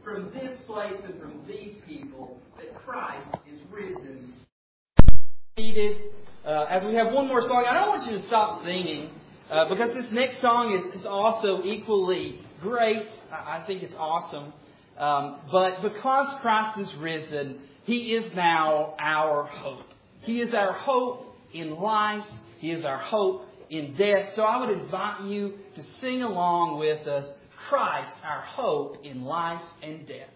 from this place and from these people that Christ is risen. As we have one more song, I don't want you to stop singing because this next song is also equally great. I think it's awesome. But because Christ is risen, He is now our hope. He is our hope in life. He is our hope in death. So I would invite you to sing along with us, Christ, our hope in life and death.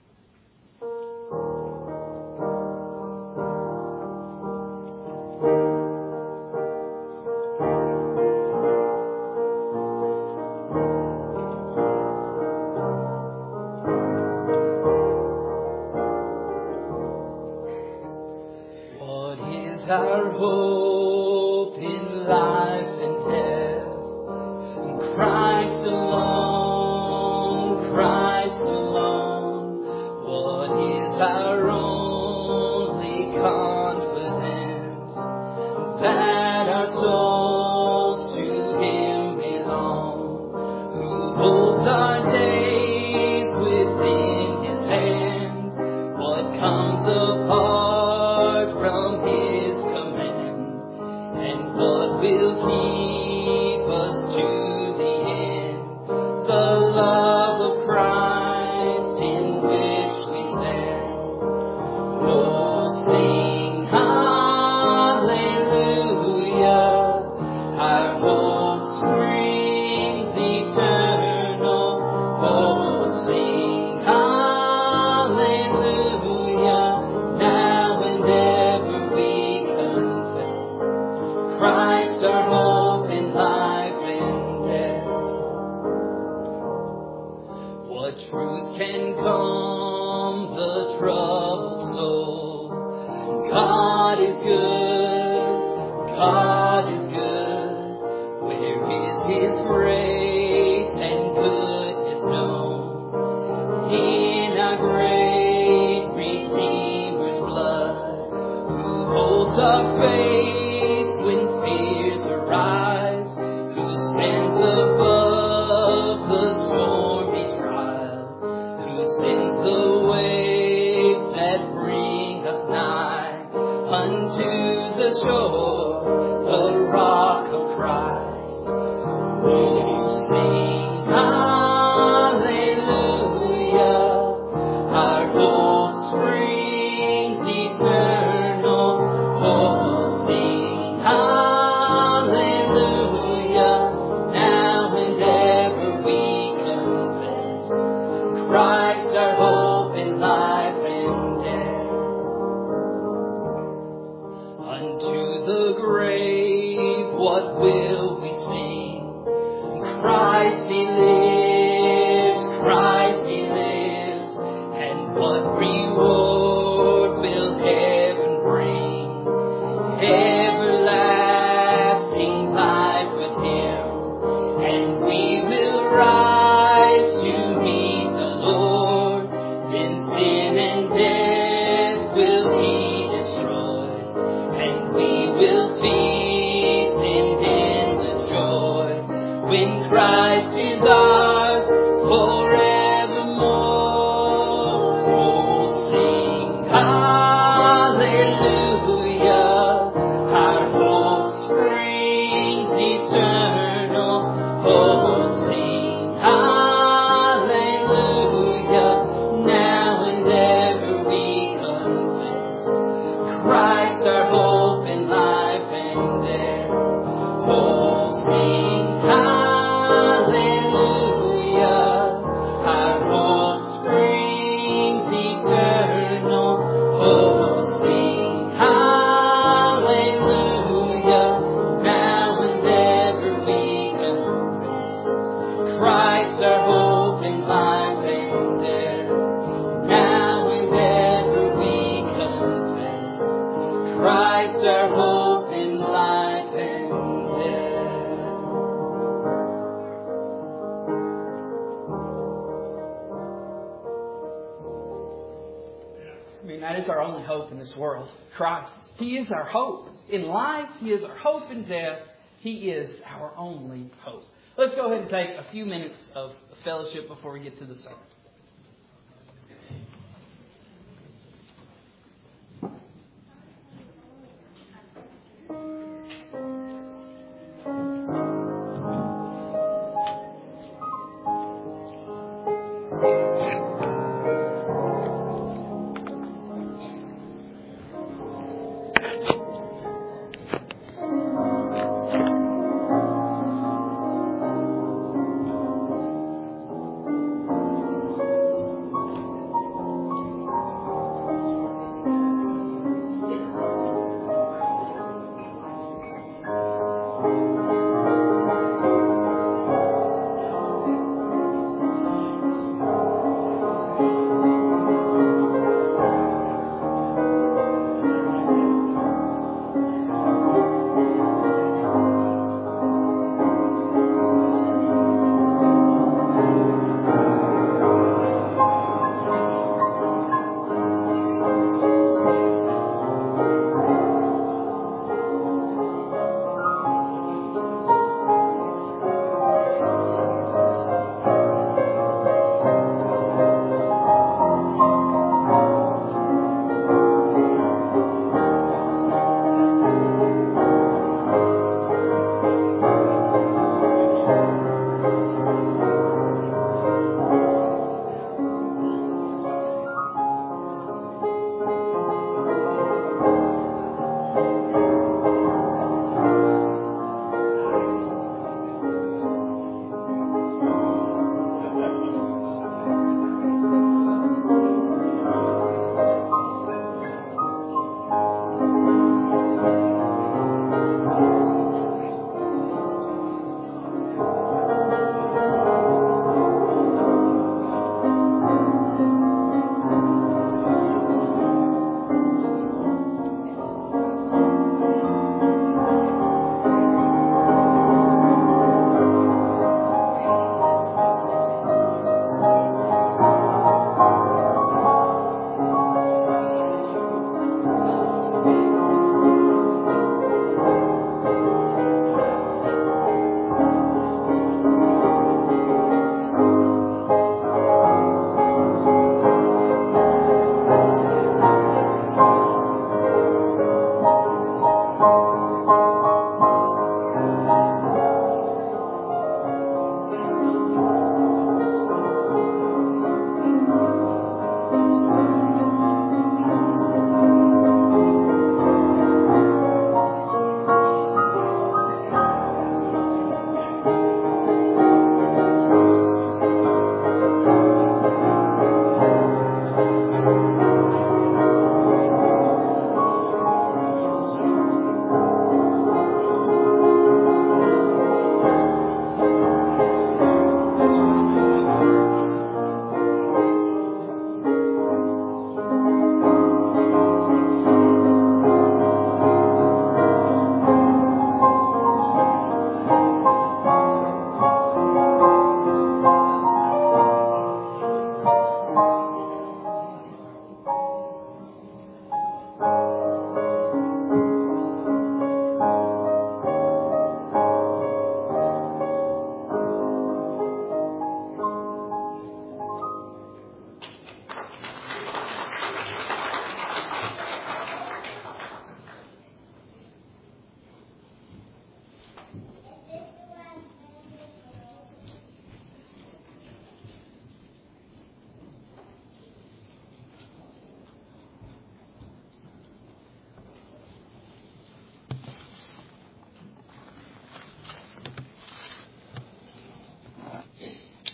Our hope in life and death, in Christ alone, Christ alone. What is our only confidence? That our souls to Him belong, who holds our days within His hand. What comes apart from His will keep us to the end. The love of Christ in which we stand. Oh, sing hallelujah. Our hope springs eternal. Oh, sing hallelujah. Now and ever we confess Christ our hope in life and death. What truth can calm the troubled soul? God is good, God is good. Where is His grace and goodness known? In our great Redeemer's blood, who holds our faith when fears arise, who stands above the stormy trial, who sends the waves that bring us nigh unto the shore, the rock of Christ. Oh, sing hallelujah, our hope springs eternal. Oh, sing hallelujah, now and ever we confess Christ our hope in life and death. Unto the grave what will we sing? Christ He lives, Christ He lives, and what reward will heaven bring? Everlasting life with Him, and we will rise to meet the Lord. Then sin and death will He destroy, and we will feast in endless joy when Christ is ours forevermore. Oh, sing hallelujah, our hope springs eternal. Oh, sing hallelujah, now and ever we confess Christ our hope in life and death. Oh, sing hallelujah, our hope springs eternal. Oh, sing hallelujah, now and ever we confess Christ our hope in life and death. Now and ever we confess Christ our hope in life and death. I mean, that is our only hope in this world. Christ. He is our hope in life. He is our hope in death. He is our only hope. Let's go ahead and take a few minutes of fellowship before we get to the sermon.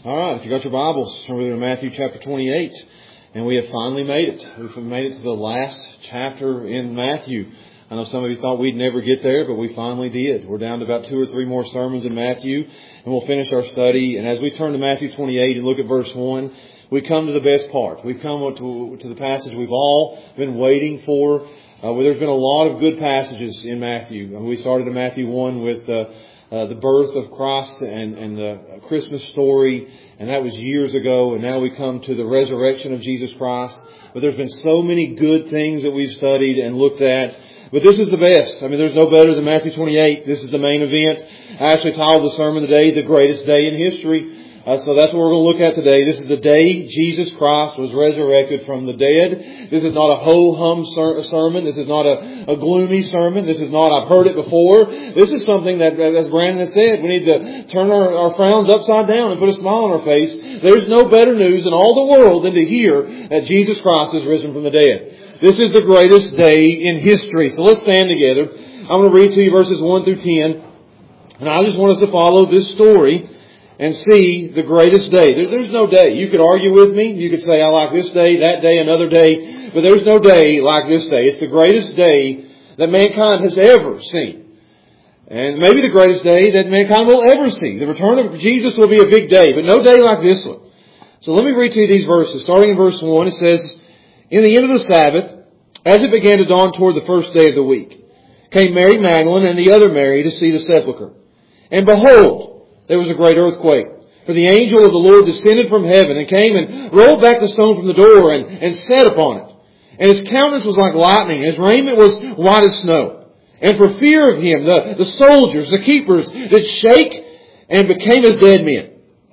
All right, if you got your Bibles, turn with me to Matthew chapter 28. And we have finally made it. We've made it to the last chapter in Matthew. I know some of you thought we'd never get there, but we finally did. We're down to about 2 or 3 more sermons in Matthew, and we'll finish our study. And as we turn to Matthew 28 and look at verse 1, we come to the best part. We've come to the passage we've all been waiting for. Where there's been a lot of good passages in Matthew. We started in Matthew 1 with the birth of Christ and the Christmas story, and that was years ago. And now we come to the resurrection of Jesus Christ. But there's been so many good things that we've studied and looked at. But this is the best. I mean, there's no better than Matthew 28. This is the main event. I actually titled the sermon today, The Greatest Day in History. So that's what we're going to look at today. This is the day Jesus Christ was resurrected from the dead. This is not a ho-hum sermon. This is not a gloomy sermon. This is not, I've heard it before. This is something that, as Brandon has said, we need to turn our frowns upside down and put a smile on our face. There's no better news in all the world than to hear that Jesus Christ is risen from the dead. This is the greatest day in history. So let's stand together. I'm going to read to you verses 1 through 10. And I just want us to follow this story and see the greatest day. There's no day. You could argue with me. You could say, I like this day, that day, another day. But there's no day like this day. It's the greatest day that mankind has ever seen. And maybe the greatest day that mankind will ever see. The return of Jesus will be a big day, but no day like this one. So let me read to you these verses. Starting in verse 1, it says, In the end of the Sabbath, as it began to dawn toward the first day of the week, came Mary Magdalene and the other Mary to see the sepulchre. And behold, there was a great earthquake. For the angel of the Lord descended from heaven and came and rolled back the stone from the door and sat upon it. And his countenance was like lightning, his raiment was white as snow. And for fear of him, the soldiers, the keepers, did shake and became as dead men.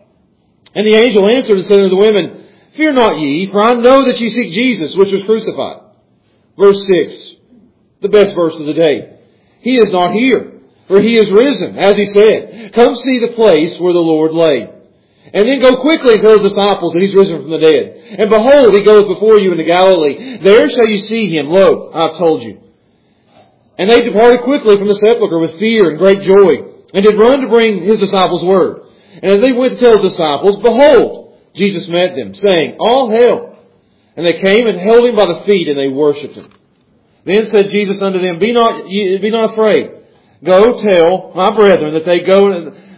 And the angel answered and said unto the women, Fear not ye, for I know that ye seek Jesus, which was crucified. Verse 6, the best verse of the day. He is not here, for he is risen, as he said. Come see the place where the Lord lay. And then go quickly and tell his disciples that he's risen from the dead. And behold, he goeth before you into Galilee. There shall you see him. Lo, I have told you. And they departed quickly from the sepulchre with fear and great joy, and did run to bring his disciples word. And as they went to tell his disciples, behold, Jesus met them, saying, All hail. And they came and held him by the feet, and they worshipped him. Then said Jesus unto them, Be not afraid. Go tell my brethren that they go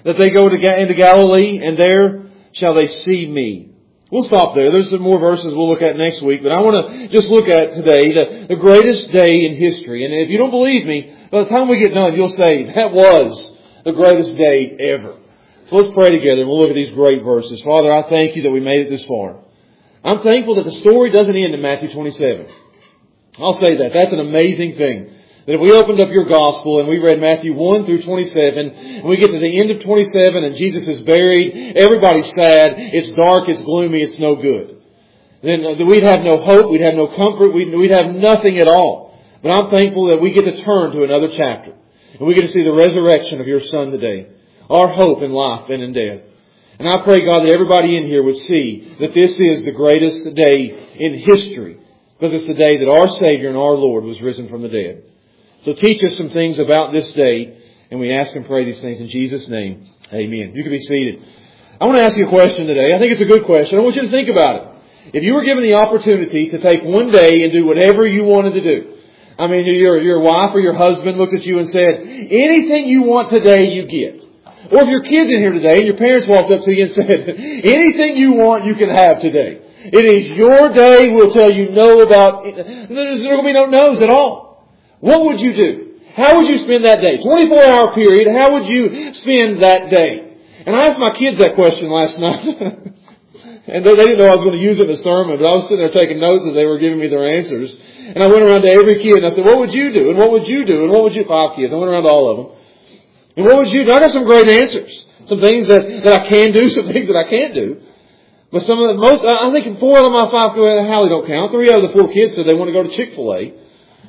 into Galilee, and there shall they see me. We'll stop there. There's some more verses we'll look at next week, but I want to just look at today the greatest day in history. And if you don't believe me, by the time we get done, you'll say, that was the greatest day ever. So let's pray together and we'll look at these great verses. Father, I thank you that we made it this far. I'm thankful that the story doesn't end in Matthew 27. I'll say that. That's an amazing thing. That if we opened up your gospel and we read Matthew 1 through 27, and we get to the end of 27 and Jesus is buried, everybody's sad, it's dark, it's gloomy, it's no good. Then we'd have no hope, we'd have no comfort, we'd have nothing at all. But I'm thankful that we get to turn to another chapter. And we get to see the resurrection of your Son today. Our hope in life and in death. And I pray, God, that everybody in here would see that this is the greatest day in history. Because it's the day that our Savior and our Lord was risen from the dead. So teach us some things about this day, and we ask and pray these things in Jesus' name. Amen. You can be seated. I want to ask you a question today. I think it's a good question. I want you to think about it. If you were given the opportunity to take one day and do whatever you wanted to do, I mean, your wife or your husband looked at you and said, anything you want today, you get. Or if your kid's in here today and your parents walked up to you and said, anything you want, you can have today. It is your day. We'll tell you no about it. There's going to be no no's at all. What would you do? How would you spend that day? 24-hour period, how would you spend that day? And I asked my kids that question last night. And they didn't know I was going to use it in the sermon, but I was sitting there taking notes as they were giving me their answers. And I went around to every kid and I said, what would you do? And what would you do? And what would you... 5 kids. I went around to all of them. And what would you do? I got some great answers. Some things that I can do, some things that I can't do. But I think 4 of my 5, Hallie don't count. 3 out of the 4 kids said they want to go to Chick-fil-A.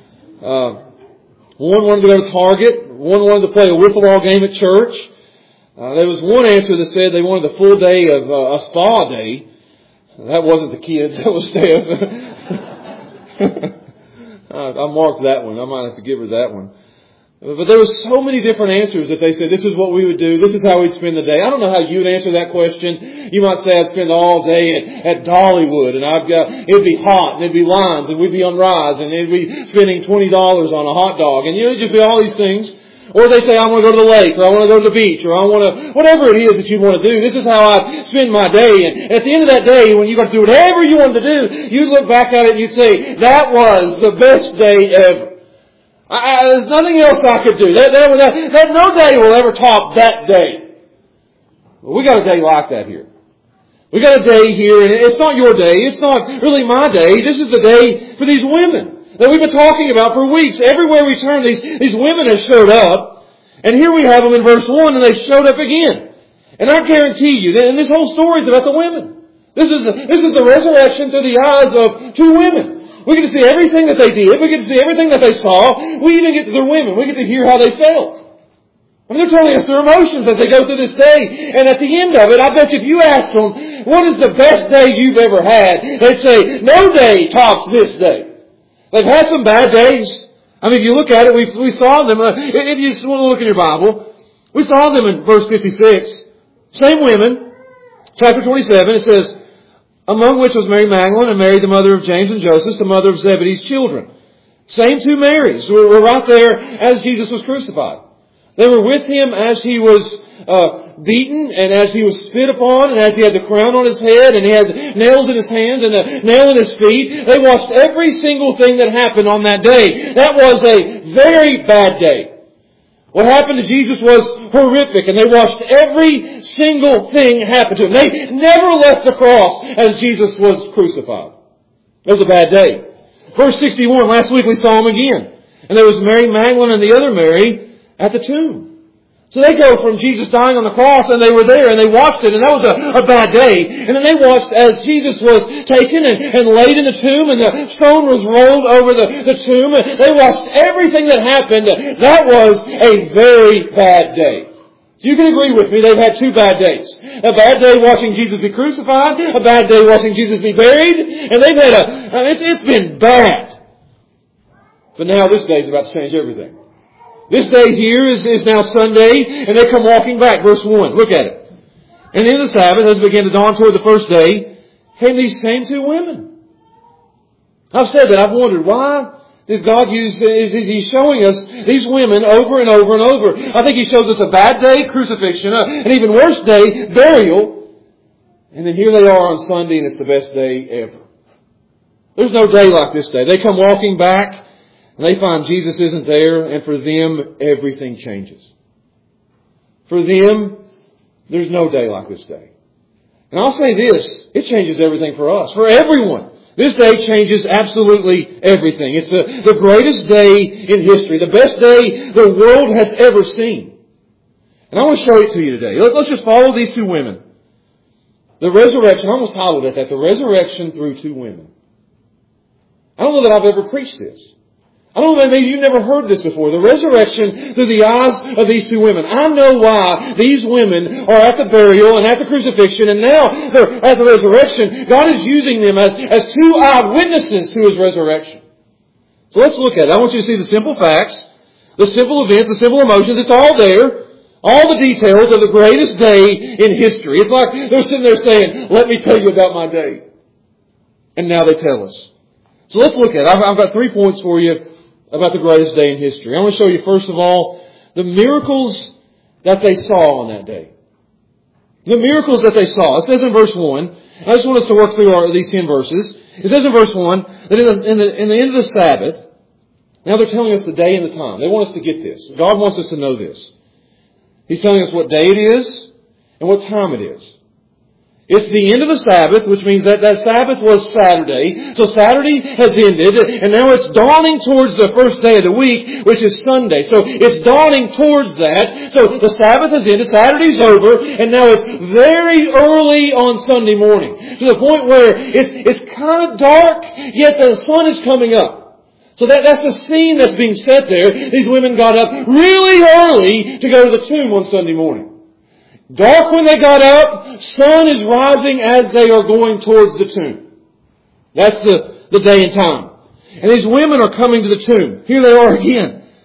One wanted to go to Target. One wanted to play a wiffle ball game at church. There was one answer that said they wanted the full day of a spa day. That wasn't the kids. That was Steph. I marked that one. I might have to give her that one. But there were so many different answers that they said, this is what we would do, this is how we'd spend the day. I don't know how you'd answer that question. You might say, I'd spend all day at Dollywood, and it'd be hot, and there'd be lines, and we'd be on Rise, and they'd be spending $20 on a hot dog, and it'd just be all these things. Or they say, I want to go to the lake, or I want to go to the beach, or I want to, whatever it is that you want to do, this is how I spend my day. And at the end of that day, when you got to do whatever you wanted to do, you'd look back at it and you'd say, that was the best day ever. There's nothing else I could do. That no day will ever top that day. Well, we got a day like that here. We got a day here, and it's not your day. It's not really my day. This is the day for these women that we've been talking about for weeks. Everywhere we turn, these women have showed up. And here we have them in verse 1, and they showed up again. And I guarantee you, and this whole story is about the women. This is the resurrection through the eyes of two women. We get to see everything that they did. We get to see everything that they saw. We even get to their women. We get to hear how they felt. I mean, they're telling us their emotions as they go through this day. And at the end of it, I bet you if you asked them, what is the best day you've ever had? They'd say, no day tops this day. They've had some bad days. I mean, if you look at it, we saw them. If you just want to look in your Bible, we saw them in verse 56. Same women. Chapter 27, it says, among which was Mary Magdalene and Mary, the mother of James and Joseph, the mother of Zebedee's children. Same two Marys were right there as Jesus was crucified. They were with Him as He was beaten and as He was spit upon and as He had the crown on His head and He had nails in His hands and a nail in His feet. They watched every single thing that happened on that day. That was a very bad day. What happened to Jesus was horrific, and they watched every single thing happen to Him. They never left the cross as Jesus was crucified. It was a bad day. Verse 61, last week we saw Him again. And there was Mary Magdalene and the other Mary at the tomb. So they go from Jesus dying on the cross, and they were there, and they watched it, and that was a bad day. And then they watched as Jesus was taken and laid in the tomb, and the stone was rolled over the tomb. And they watched everything that happened. That was a very bad day. So you can agree with me, they've had two bad days. A bad day watching Jesus be crucified, a bad day watching Jesus be buried, and they've had it's been bad. But now this day is about to change everything. This day here is now Sunday, and they come walking back. Verse 1, look at it. And in the Sabbath, as it began to dawn toward the first day, came these same two women. I've said that. I've wondered, why did God use, is He showing us these women over and over and over? I think He shows us a bad day, crucifixion, an even worse day, burial, and then here they are on Sunday, and it's the best day ever. There's no day like this day. They come walking back, and they find Jesus isn't there, and for them, everything changes. For them, there's no day like this day. And I'll say this, it changes everything for us, for everyone. This day changes absolutely everything. It's the greatest day in history, the best day the world has ever seen. And I want to show it to you today. Let's just follow these two women. The resurrection, I almost titled it that, the resurrection through two women. I don't know that I've ever preached this. I don't know, maybe you've never heard this before. The resurrection through the eyes of these two women. I know why these women are at the burial and at the crucifixion, and now they're at the resurrection. God is using them as two eyewitnesses to His resurrection. So let's look at it. I want you to see the simple facts, the simple events, the simple emotions. It's all there. All the details of the greatest day in history. It's like they're sitting there saying, let me tell you about my day. And now they tell us. So let's look at it. I've got 3 points for you about the greatest day in history. I want to show you, first of all, the miracles that they saw on that day. The miracles that they saw. It says in verse 1, I just want us to work through these 10 verses. It says in verse 1 that in the end of the Sabbath, now they're telling us the day and the time. They want us to get this. God wants us to know this. He's telling us what day it is and what time it is. It's the end of the Sabbath, which means that Sabbath was Saturday. So Saturday has ended, and now it's dawning towards the first day of the week, which is Sunday. So it's dawning towards that. So the Sabbath has ended, Saturday's over, and now it's very early on Sunday morning. To the point where it's kind of dark, yet the sun is coming up. So that's the scene that's being set there. These women got up really early to go to the tomb on Sunday morning. Dark when they got up, sun is rising as they are going towards the tomb. That's the day and time. And these women are coming to the tomb. Here they are again.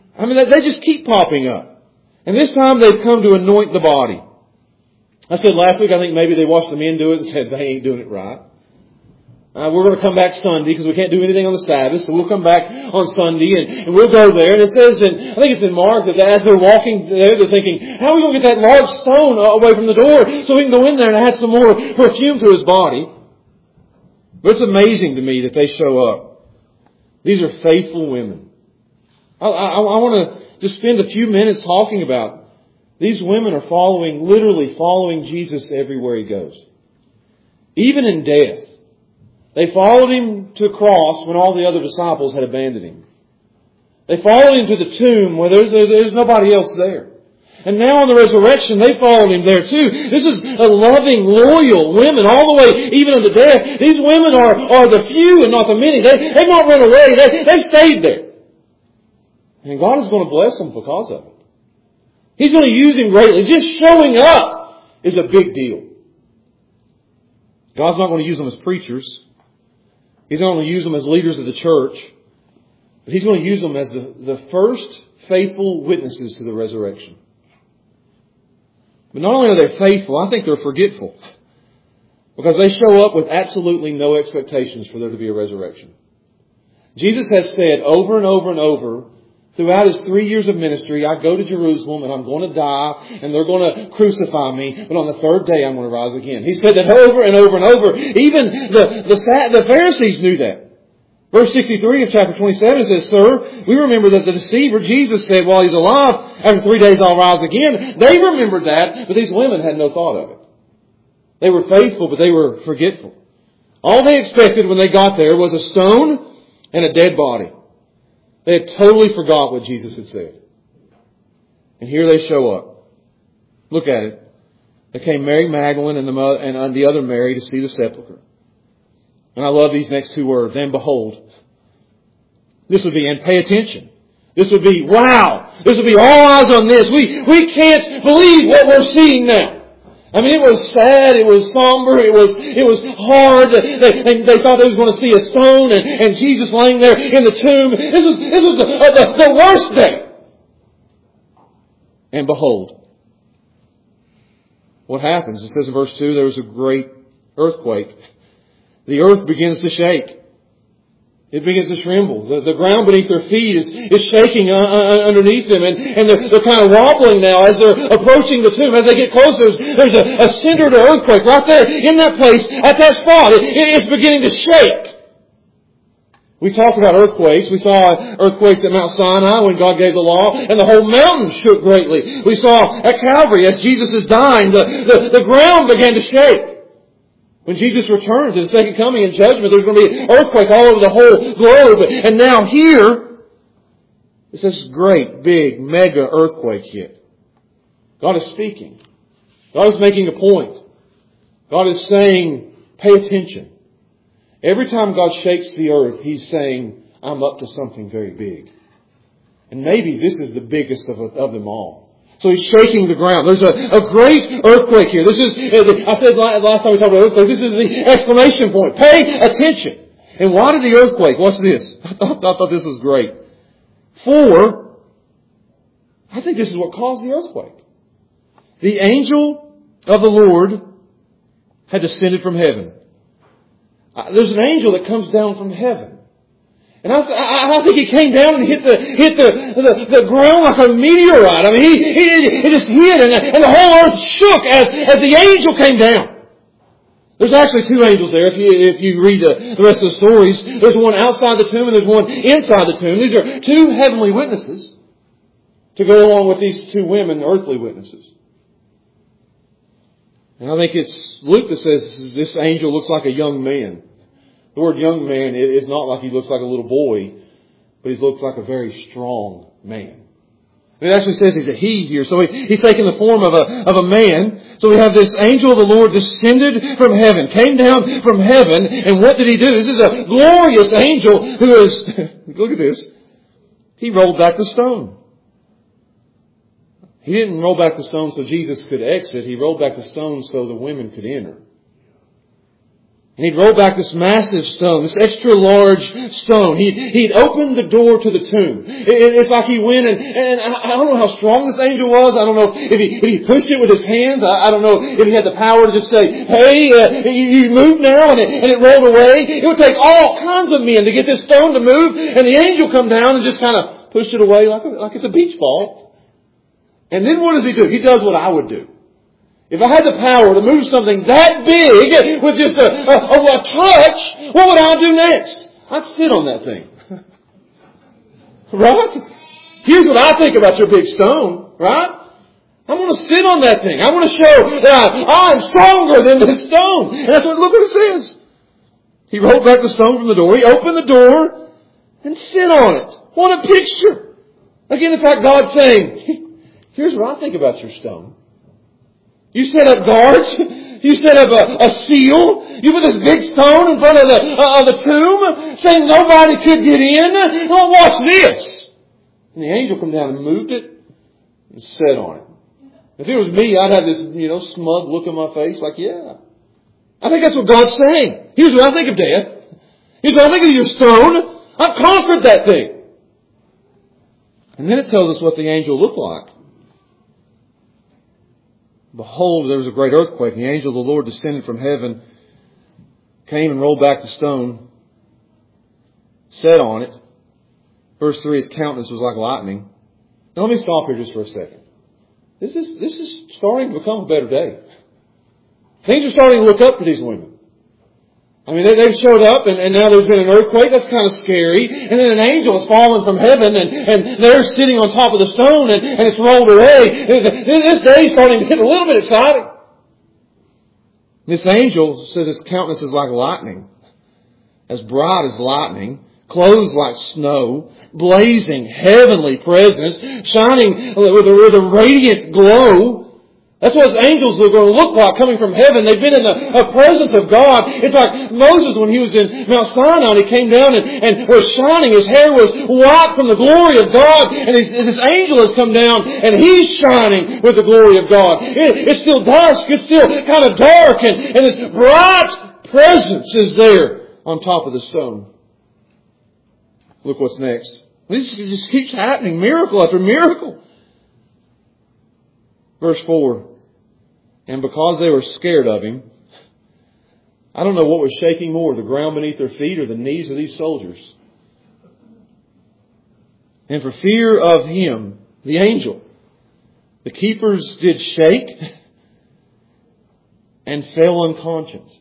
I mean, they just keep popping up. And this time they've come to anoint the body. I said last week, I think maybe they watched the men do it and said, they ain't doing it right. We're going to come back Sunday because we can't do anything on the Sabbath. So we'll come back on Sunday and we'll go there. And it says I think it's in Mark, that as they're walking there, they're thinking, how are we going to get that large stone away from the door so we can go in there and add some more perfume to his body? But it's amazing to me that they show up. These are faithful women. I want to just spend a few minutes talking about these women are literally following Jesus everywhere he goes. Even in death. They followed him to the cross when all the other disciples had abandoned him. They followed him to the tomb where there's nobody else there. And now on the resurrection, they followed him there too. This is a loving, loyal women all the way, even unto death. These women are the few and not the many. They've not run away. They've stayed there. And God is going to bless them because of it. He's going to use him greatly. Just showing up is a big deal. God's not going to use them as preachers. He's not going to use them as leaders of the church. But He's going to use them as the first faithful witnesses to the resurrection. But not only are they faithful, I think they're forgetful. Because they show up with absolutely no expectations for there to be a resurrection. Jesus has said over and over and over, throughout His 3 years of ministry, I go to Jerusalem and I'm going to die and they're going to crucify me, but on the third day I'm going to rise again. He said that over and over and over. Even the Pharisees knew that. Verse 63 of chapter 27 says, Sir, we remember that the deceiver, Jesus, said while He's alive, after 3 days I'll rise again. They remembered that, but these women had no thought of it. They were faithful, but they were forgetful. All they expected when they got there was a stone and a dead body. They had totally forgot what Jesus had said. And here they show up. Look at it. They came Mary Magdalene and the other Mary to see the sepulchre. And I love these next two words. And behold. This would be, and pay attention. This would be, wow. This would be all eyes on this. We can't believe what we're seeing now. I mean, it was sad, it was somber, it was hard. They thought they was going to see a stone and Jesus laying there in the tomb. This was the worst day. And behold, what happens? It says in verse 2, there was a great earthquake. The earth begins to shake. It begins to tremble. The ground beneath their feet is shaking underneath them. And they're kind of wobbling now as they're approaching the tomb. As they get closer, there's a cinder to earthquake right there in that place, at that spot. It's beginning to shake. We talked about earthquakes. We saw earthquakes at Mount Sinai when God gave the law, and the whole mountain shook greatly. We saw at Calvary, as Jesus is dying, the ground began to shake. When Jesus returns in the second coming in judgment, there's going to be an earthquake all over the whole globe. And now here, it's this great, big, mega earthquake hit. God is speaking. God is making a point. God is saying, pay attention. Every time God shakes the earth, He's saying, I'm up to something very big. And maybe this is the biggest of them all. So He's shaking the ground. There's a great earthquake here. This is, I said last time we talked about earthquakes, this is the exclamation point. Pay attention. And why did the earthquake? Watch this. I thought this was great. I think this is what caused the earthquake. The angel of the Lord had descended from heaven. There's an angel that comes down from heaven. And I think he came down and hit the ground like a meteorite. I mean, he just hit and the whole earth shook as the angel came down. There's actually two angels there. If you read the rest of the stories, there's one outside the tomb and there's one inside the tomb. These are two heavenly witnesses to go along with these two women, earthly witnesses. And I think it's Luke that says this angel looks like a young man. The word young man is not like he looks like a little boy, but he looks like a very strong man. It actually says he's a he here. So he's taken the form of a man. So we have this angel of the Lord descended from heaven, came down from heaven. And what did he do? This is a glorious angel who is, look at this. He rolled back the stone. He didn't roll back the stone so Jesus could exit. He rolled back the stone so the women could enter. And he'd roll back this massive stone, this extra large stone. He'd opened the door to the tomb. It's like he went and I don't know how strong this angel was. I don't know if he pushed it with his hands. I don't know if he had the power to just say, hey, you move now, and it rolled away. It would take all kinds of men to get this stone to move, and the angel come down and just kind of push it away like it's a beach ball. And then what does he do? He does what I would do. If I had the power to move something that big with just a touch, what would I do next? I'd sit on that thing. Right? Here's what I think about your big stone. Right? I'm going to sit on that thing. I want to show that I'm stronger than this stone. And look what it says. He rolled back the stone from the door. He opened the door and sit on it. What a picture. Again, in fact, God's saying, here's what I think about your stone. You set up guards. You set up a seal. You put this big stone in front of the tomb, saying nobody could get in. Well, watch this. And the angel come down and moved it and sat on it. If it was me, I'd have this, smug look on my face, like, yeah. I think that's what God's saying. Here's what I think of death. Here's what I think of your stone. I've conquered that thing. And then it tells us what the angel looked like. Behold, there was a great earthquake. The angel of the Lord descended from heaven, came and rolled back the stone, sat on it. Verse 3, his countenance was like lightning. Now let me stop here just for a second. This is starting to become a better day. Things are starting to look up for these women. I mean, they've showed up and now there's been an earthquake. That's kind of scary. And then an angel has fallen from heaven and they're sitting on top of the stone and it's rolled away. This day is starting to get a little bit exciting. This angel says his countenance is like lightning, as bright as lightning, clothes like snow, blazing heavenly presence, shining with a radiant glow. That's what angels are going to look like coming from heaven. They've been in the presence of God. It's like Moses when he was in Mount Sinai and he came down and was shining. His hair was white from the glory of God. And this angel has come down and he's shining with the glory of God. It's still dusk. It's still kind of dark. And this bright presence is there on top of the stone. Look what's next. This just keeps happening. Miracle after miracle. Verse 4. And because they were scared of him, I don't know what was shaking more, the ground beneath their feet or the knees of these soldiers. And for fear of him, the angel, the keepers did shake and fell unconscious.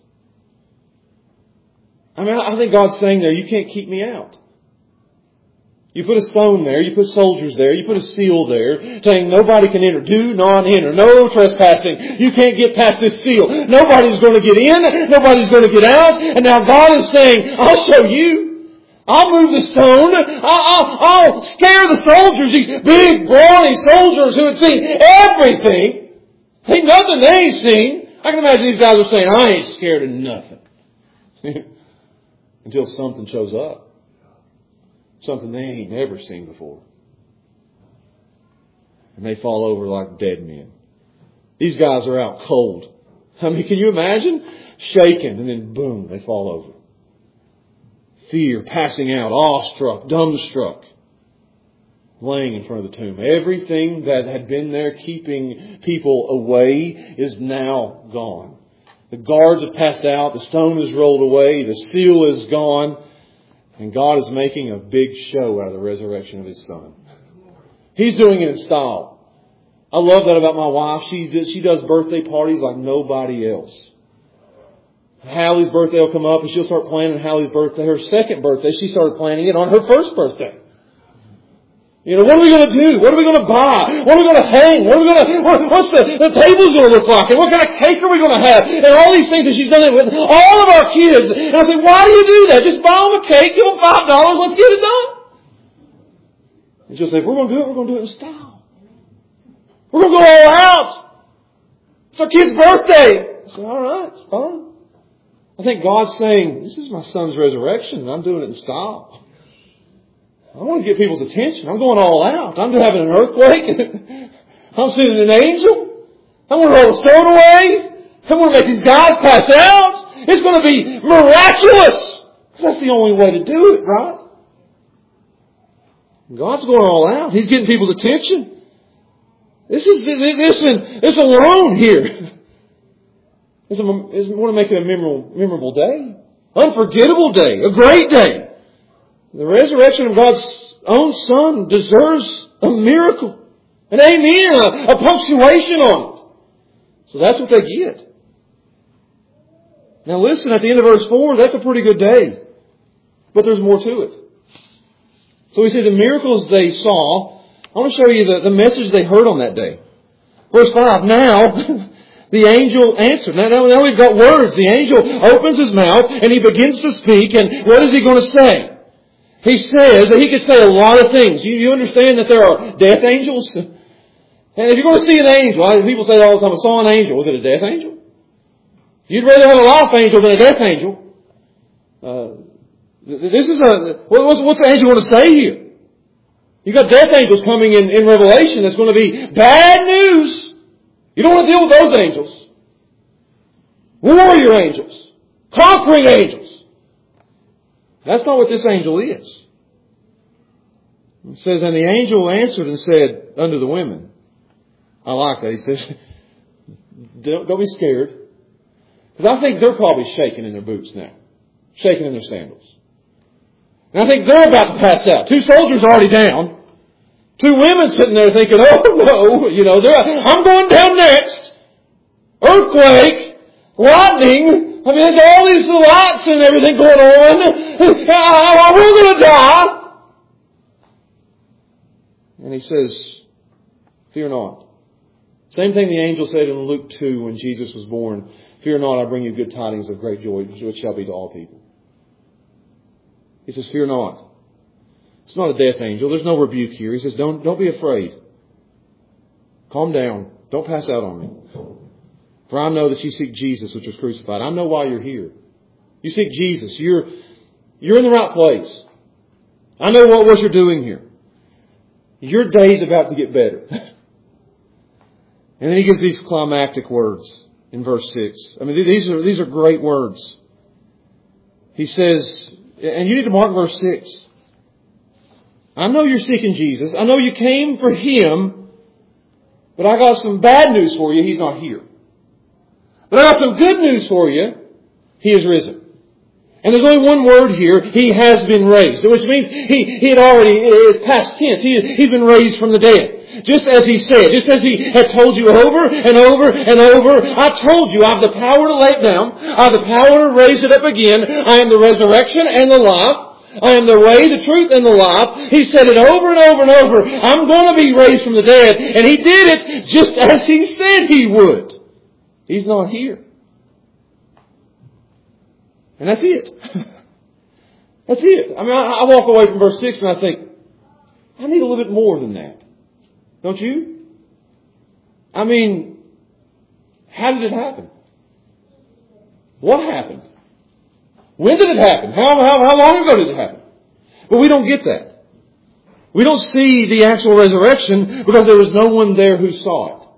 I mean, I think God's saying there, you can't keep me out. You put a stone there, you put soldiers there, you put a seal there, saying nobody can enter. Do not enter. No trespassing. You can't get past this seal. Nobody's going to get in. Nobody's going to get out. And now God is saying, I'll show you. I'll move the stone. I'll scare the soldiers, these big, brawny soldiers who had seen everything. Ain't nothing they ain't seen. I can imagine these guys are saying, I ain't scared of nothing. Until something shows up. Something they ain't never seen before. And they fall over like dead men. These guys are out cold. I mean, can you imagine? Shaken and then boom, they fall over. Fear, passing out, awestruck, dumbstruck. Laying in front of the tomb. Everything that had been there keeping people away is now gone. The guards have passed out. The stone is rolled away. The seal is gone. And God is making a big show out of the resurrection of His Son. He's doing it in style. I love that about my wife. She does birthday parties like nobody else. Hallie's birthday will come up and she'll start planning Hallie's birthday. Her second birthday, she started planning it on her first birthday. What are we going to do? What are we going to buy? What are we going to hang? What's the table's going to look like? And what kind of cake are we going to have? And all these things that she's done it with all of our kids. And I say, why do you do that? Just buy them a cake, give them $5, let's get it done. And she'll say, if we're going to do it, we're going to do it in style. We're going to go all out. It's our kid's birthday. I say, all right, it's fine. I think God's saying, this is my son's resurrection and I'm doing it in style. I want to get people's attention. I'm going all out. I'm having an earthquake. I'm sending an angel. I want to roll the stone away. I want to make these guys pass out. It's going to be miraculous. That's the only way to do it, right? God's going all out. He's getting people's attention. This alone here is want to make it a memorable day. Unforgettable day. A great day. The resurrection of God's own Son deserves a miracle. An amen. A punctuation on it. So that's what they get. Now listen, at the end of verse 4, that's a pretty good day. But there's more to it. So we see the miracles they saw. I want to show you the message they heard on that day. Verse 5, now the angel answered. Now we've got words. The angel opens his mouth and he begins to speak. And what is he going to say? He says that he could say a lot of things. You understand that there are death angels? And if you're going to see an angel, people say all the time, I saw an angel. Was it a death angel? You'd rather have a life angel than a death angel. What's the angel going to say here? You've got death angels coming in Revelation that's going to be bad news. You don't want to deal with those angels. Warrior angels. Conquering angels. That's not what this angel is. It says, and the angel answered and said unto the women. I like that. He says, don't be scared. Because I think they're probably shaking in their boots now. Shaking in their sandals. And I think they're about to pass out. 2 soldiers are already down. 2 women sitting there thinking, oh no, I'm going down next. Earthquake. Lightning. I mean, there's all these lights and everything going on. We're going to die. And he says, fear not. Same thing the angel said in Luke 2 when Jesus was born. Fear not, I bring you good tidings of great joy, which shall be to all people. He says, fear not. It's not a death angel. There's no rebuke here. He says, don't be afraid. Calm down. Don't pass out on me. For I know that you seek Jesus, which was crucified. I know why you're here. You seek Jesus. You're in the right place. I know what you're doing here. Your day's about to get better. And then he gives these climactic words in verse 6. I mean, these are great words. He says, and you need to mark verse 6. I know you're seeking Jesus. I know you came for Him. But I got some bad news for you. He's not here. But I got some good news for you. He is risen. And there's only one word here. He has been raised. Which means he had already, it's past tense. He's been raised from the dead. Just as He said. Just as He had told you over and over and over. I told you I have the power to lay it down. I have the power to raise it up again. I am the resurrection and the life. I am the way, the truth, and the life. He said it over and over and over. I'm going to be raised from the dead. And He did it just as He said He would. He's not here. And that's it. That's it. I mean, I walk away from verse 6 and I think, I need a little bit more than that. Don't you? I mean, how did it happen? What happened? When did it happen? How long ago did it happen? But we don't get that. We don't see the actual resurrection because there was no one there who saw it.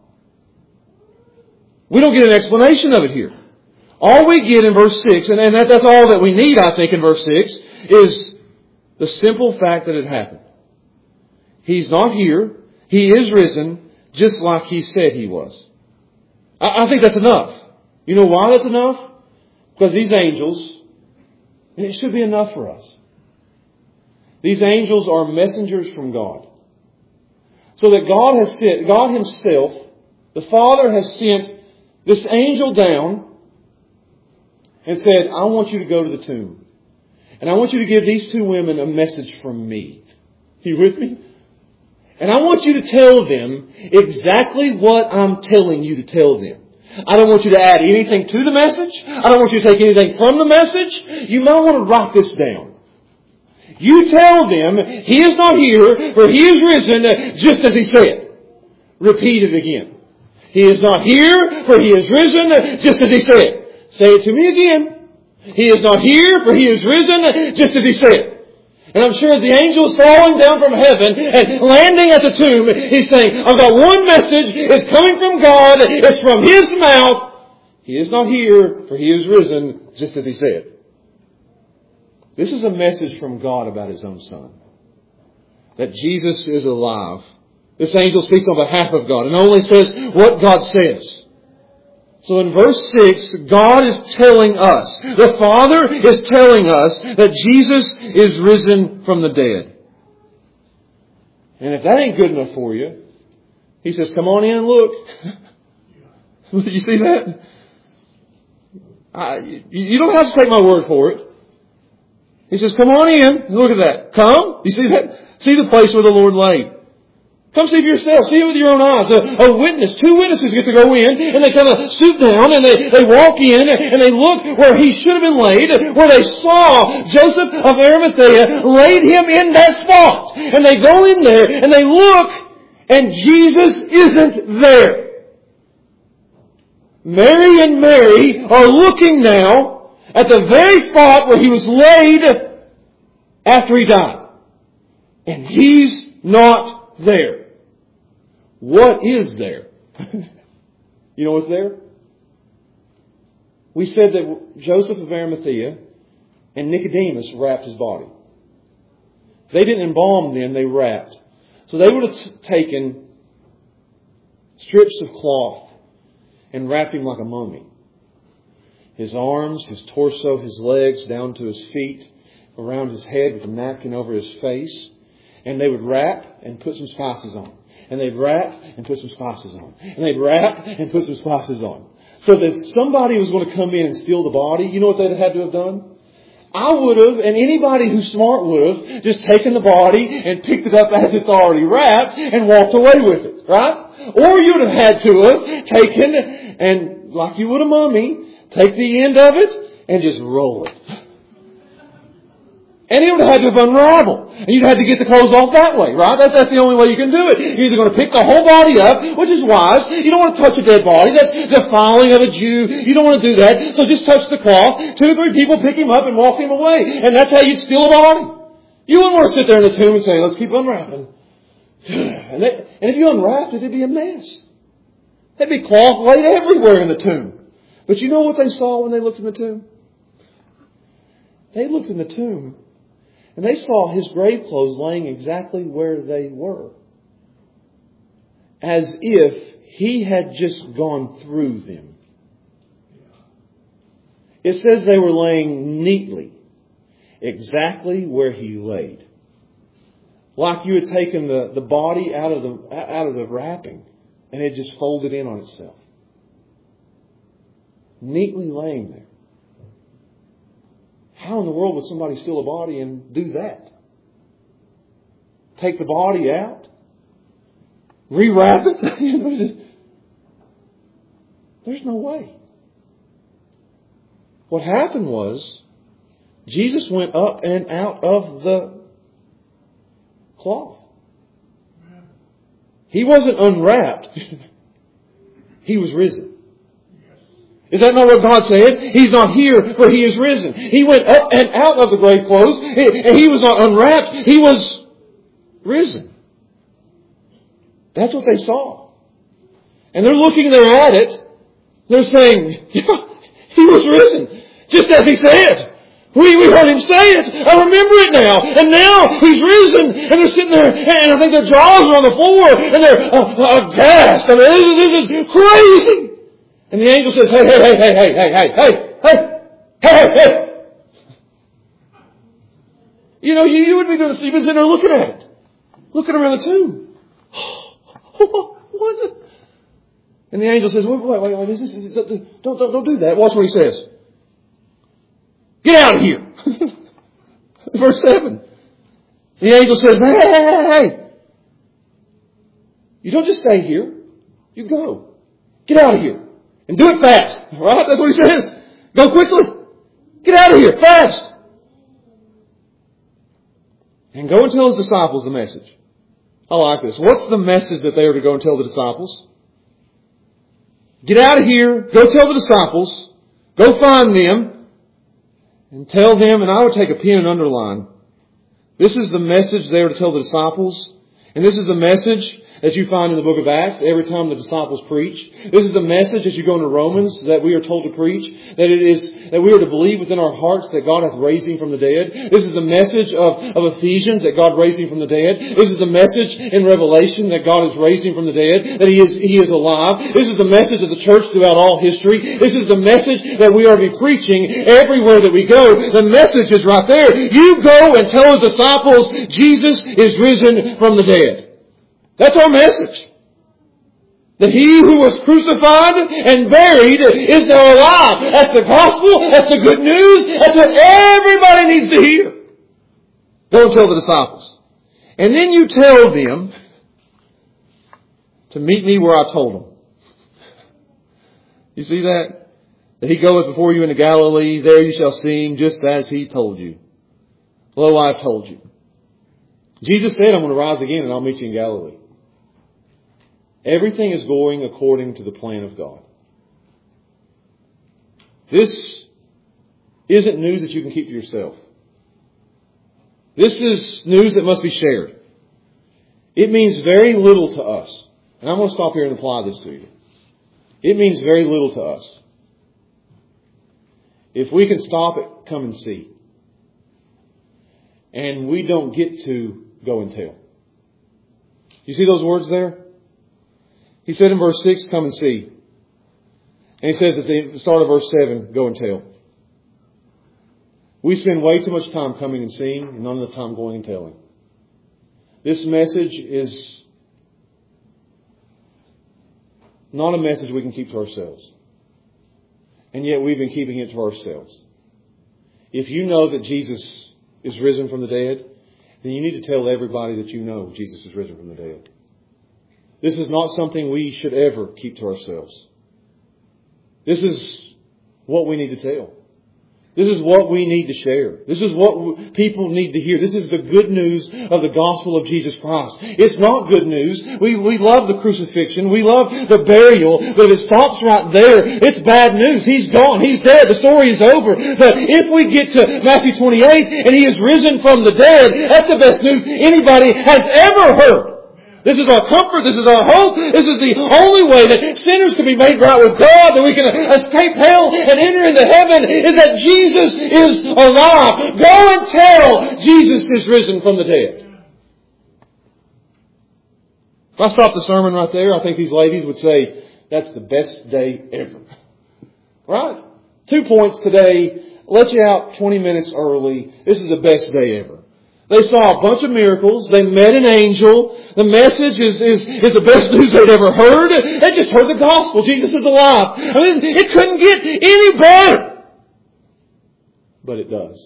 We don't get an explanation of it here. All we get in verse 6, and that's all that we need, I think, in verse 6, is the simple fact that it happened. He's not here. He is risen, just like He said He was. I think that's enough. You know why that's enough? Because these angels, and it should be enough for us. These angels are messengers from God. So that God has sent, God Himself, the Father has sent this angel down and said, I want you to go to the tomb. And I want you to give these 2 women a message from me. Are you with me? And I want you to tell them exactly what I'm telling you to tell them. I don't want you to add anything to the message. I don't want you to take anything from the message. You might want to write this down. You tell them He is not here, for He is risen, just as He said. Repeat it again. He is not here, for He is risen, just as He said. Say it to me again. He is not here, for He is risen, just as He said. And I'm sure as the angel is falling down from heaven and landing at the tomb, he's saying, I've got one message. It's coming from God. It's from His mouth. He is not here, for He is risen. just as He said. This is a message from God about His own Son. That Jesus is alive. This angel speaks on behalf of God and only says what God says. So in verse 6, God is telling us, the Father is telling us that Jesus is risen from the dead. And if that ain't good enough for you, He says, come on in and look. Did you see that? You don't have to take my word for it. He says, come on in. Look at that. Come. You see that? See the place where the Lord lay. Come see for yourself. See it with your own eyes. A witness. 2 witnesses get to go in and they kind of stoop down and they walk in and they look where He should have been laid, where they saw Joseph of Arimathea laid Him in that spot. And they go in there and they look and Jesus isn't there. Mary and Mary are looking now at the very spot where He was laid after He died. And He's not there. What is there? You know what's there? We said that Joseph of Arimathea and Nicodemus wrapped His body. They didn't embalm Him, they wrapped. So they would have taken strips of cloth and wrapped Him like a mummy. His arms, His torso, His legs down to His feet, around His head with a napkin over His face. And they would wrap and put some spices on. And they'd wrap and put some spices on. And they'd wrap and put some spices on. So that if somebody was going to come in and steal the body, you know what they'd had to have done? I would have, and anybody who's smart would have, just taken the body and picked it up as it's already wrapped and walked away with it. Right? Or you would have had to have taken and, like you would a mummy, take the end of it and just roll it. And it would have had to have unraveled. And you'd have to get the clothes off that way, right? That's the only way you can do it. You're either going to pick the whole body up, which is wise. You don't want to touch a dead body. That's defiling of a Jew. You don't want to do that. So just touch the cloth. 2 or 3 people pick him up and walk him away. And that's how you'd steal a body. You wouldn't want to sit there in the tomb and say, let's keep unwrapping. And if you unwrapped it, it'd be a mess. There'd be cloth laid everywhere in the tomb. But you know what they saw when they looked in the tomb? They looked in the tomb. And they saw His grave clothes laying exactly where they were. As if He had just gone through them. It says they were laying neatly, exactly where He laid. Like you had taken the body out of the wrapping and it just folded in on itself. Neatly laying there. How in the world would somebody steal a body and do that? Take the body out? Rewrap it? There's no way. What happened was, Jesus went up and out of the cloth. He wasn't unwrapped. He was risen. Is that not what God said? He's not here, for He is risen. He went up and out of the grave clothes, and He was not unwrapped. He was risen. That's what they saw. And they're looking there at it. They're saying, yeah, He was risen. Just as He said. We heard Him say it. I remember it now. And now He's risen. And they're sitting there, and I think their jaws are on the floor, and they're aghast. I mean, this is crazy. And the angel says, hey. You know, you would be doing this. You've been sitting there looking at it. Looking around the tomb. What? And the angel says, wait. Don't do that. Watch what he says. Get out of here. Verse 7. The angel says, hey. You don't just stay here. You go. Get out of here. And do it fast. Right? That's what he says. Go quickly. Get out of here. Fast. And go and tell His disciples the message. I like this. What's the message that they are to go and tell the disciples? Get out of here. Go tell the disciples. Go find them. And tell them, and I would take a pen and underline. This is the message they are to tell the disciples. And this is the message that you find in the book of Acts every time the disciples preach. This is a message as you go into Romans that we are told to preach, that it is that we are to believe within our hearts that God hath raised Him from the dead. This is the message of Ephesians, that God raised Him from the dead. This is the message in Revelation that God has raised Him from the dead, that He is alive. This is the message of the church throughout all history. This is the message that we are to be preaching everywhere that we go. The message is right there. You go and tell His disciples Jesus is risen from the dead. That's our message. That He who was crucified and buried is now alive. That's the gospel. That's the good news. That's what everybody needs to hear. Go and tell the disciples. And then you tell them to meet me where I told them. You see that? That He goeth before you into Galilee. There you shall see Him just as He told you. Lo, I have told you. Jesus said, I'm going to rise again and I'll meet you in Galilee. Everything is going according to the plan of God. This isn't news that you can keep to yourself. This is news that must be shared. It means very little to us. And I'm going to stop here and apply this to you. It means very little to us. If we can stop it, come and see. And we don't get to go and tell. You see those words there? He said in verse 6, come and see. And He says at the start of verse 7, go and tell. We spend way too much time coming and seeing and none of the time going and telling. This message is not a message we can keep to ourselves. And yet we've been keeping it to ourselves. If you know that Jesus is risen from the dead, then you need to tell everybody that you know Jesus is risen from the dead. This is not something we should ever keep to ourselves. This is what we need to tell. This is what we need to share. This is what people need to hear. This is the good news of the gospel of Jesus Christ. It's not good news. We love the crucifixion. We love the burial. But if it stops right there, it's bad news. He's gone. He's dead. The story is over. But if we get to Matthew 28 and He is risen from the dead, that's the best news anybody has ever heard. This is our comfort. This is our hope. This is the only way that sinners can be made right with God, that we can escape hell and enter into heaven, is that Jesus is alive. Go and tell Jesus is risen from the dead. If I stopped the sermon right there, I think these ladies would say, that's the best day ever. Right? 2 points today. Let you out 20 minutes early. This is the best day ever. They saw a bunch of miracles. They met an angel. The message is the best news they'd ever heard. They just heard the gospel. Jesus is alive. I mean, it couldn't get any better. But it does.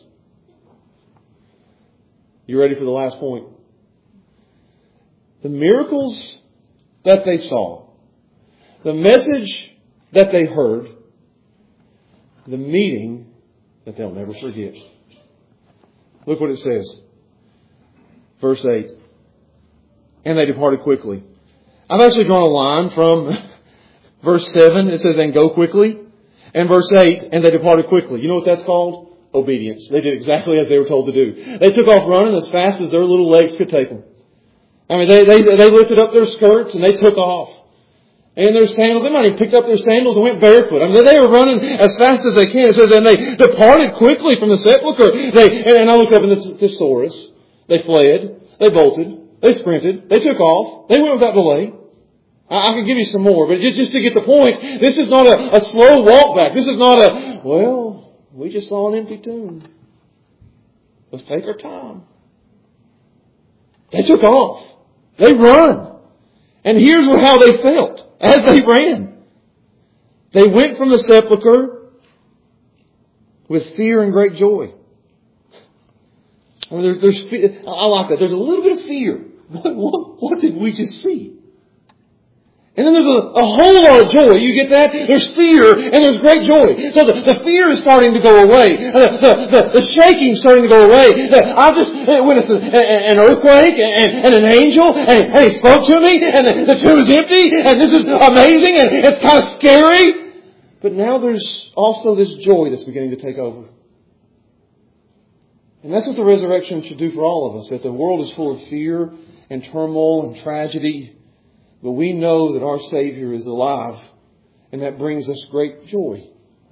You ready for the last point? The miracles that they saw, the message that they heard, the meeting that they'll never forget. Look what it says. Verse 8. And they departed quickly. I've actually drawn a line from verse 7. It says, and go quickly. And verse 8, and they departed quickly. You know what that's called? Obedience. They did exactly as they were told to do. They took off running as fast as their little legs could take them. I mean, they lifted up their skirts and they took off. And their sandals, they might have picked up their sandals and went barefoot. I mean, they were running as fast as they can. It says, and they departed quickly from the sepulchre. And I looked up in the thesaurus. They fled. They bolted. They sprinted. They took off. They went without delay. I could give you some more, but just to get the point, this is not a slow walk back. This is not we just saw an empty tomb. Let's take our time. They took off. They run. And here's how they felt as they ran. They went from the sepulchre with fear and great joy. I mean, there's I like that. There's a little bit of fear. What did we just see? And then there's a whole lot of joy. You get that? There's fear and there's great joy. So the fear is starting to go away. The shaking is starting to go away. I just witnessed an earthquake and an angel and he spoke to me and the tomb is empty and this is amazing and it's kind of scary. But now there's also this joy that's beginning to take over. And that's what the resurrection should do for all of us. That the world is full of fear and turmoil and tragedy. But we know that our Savior is alive, and that brings us great joy.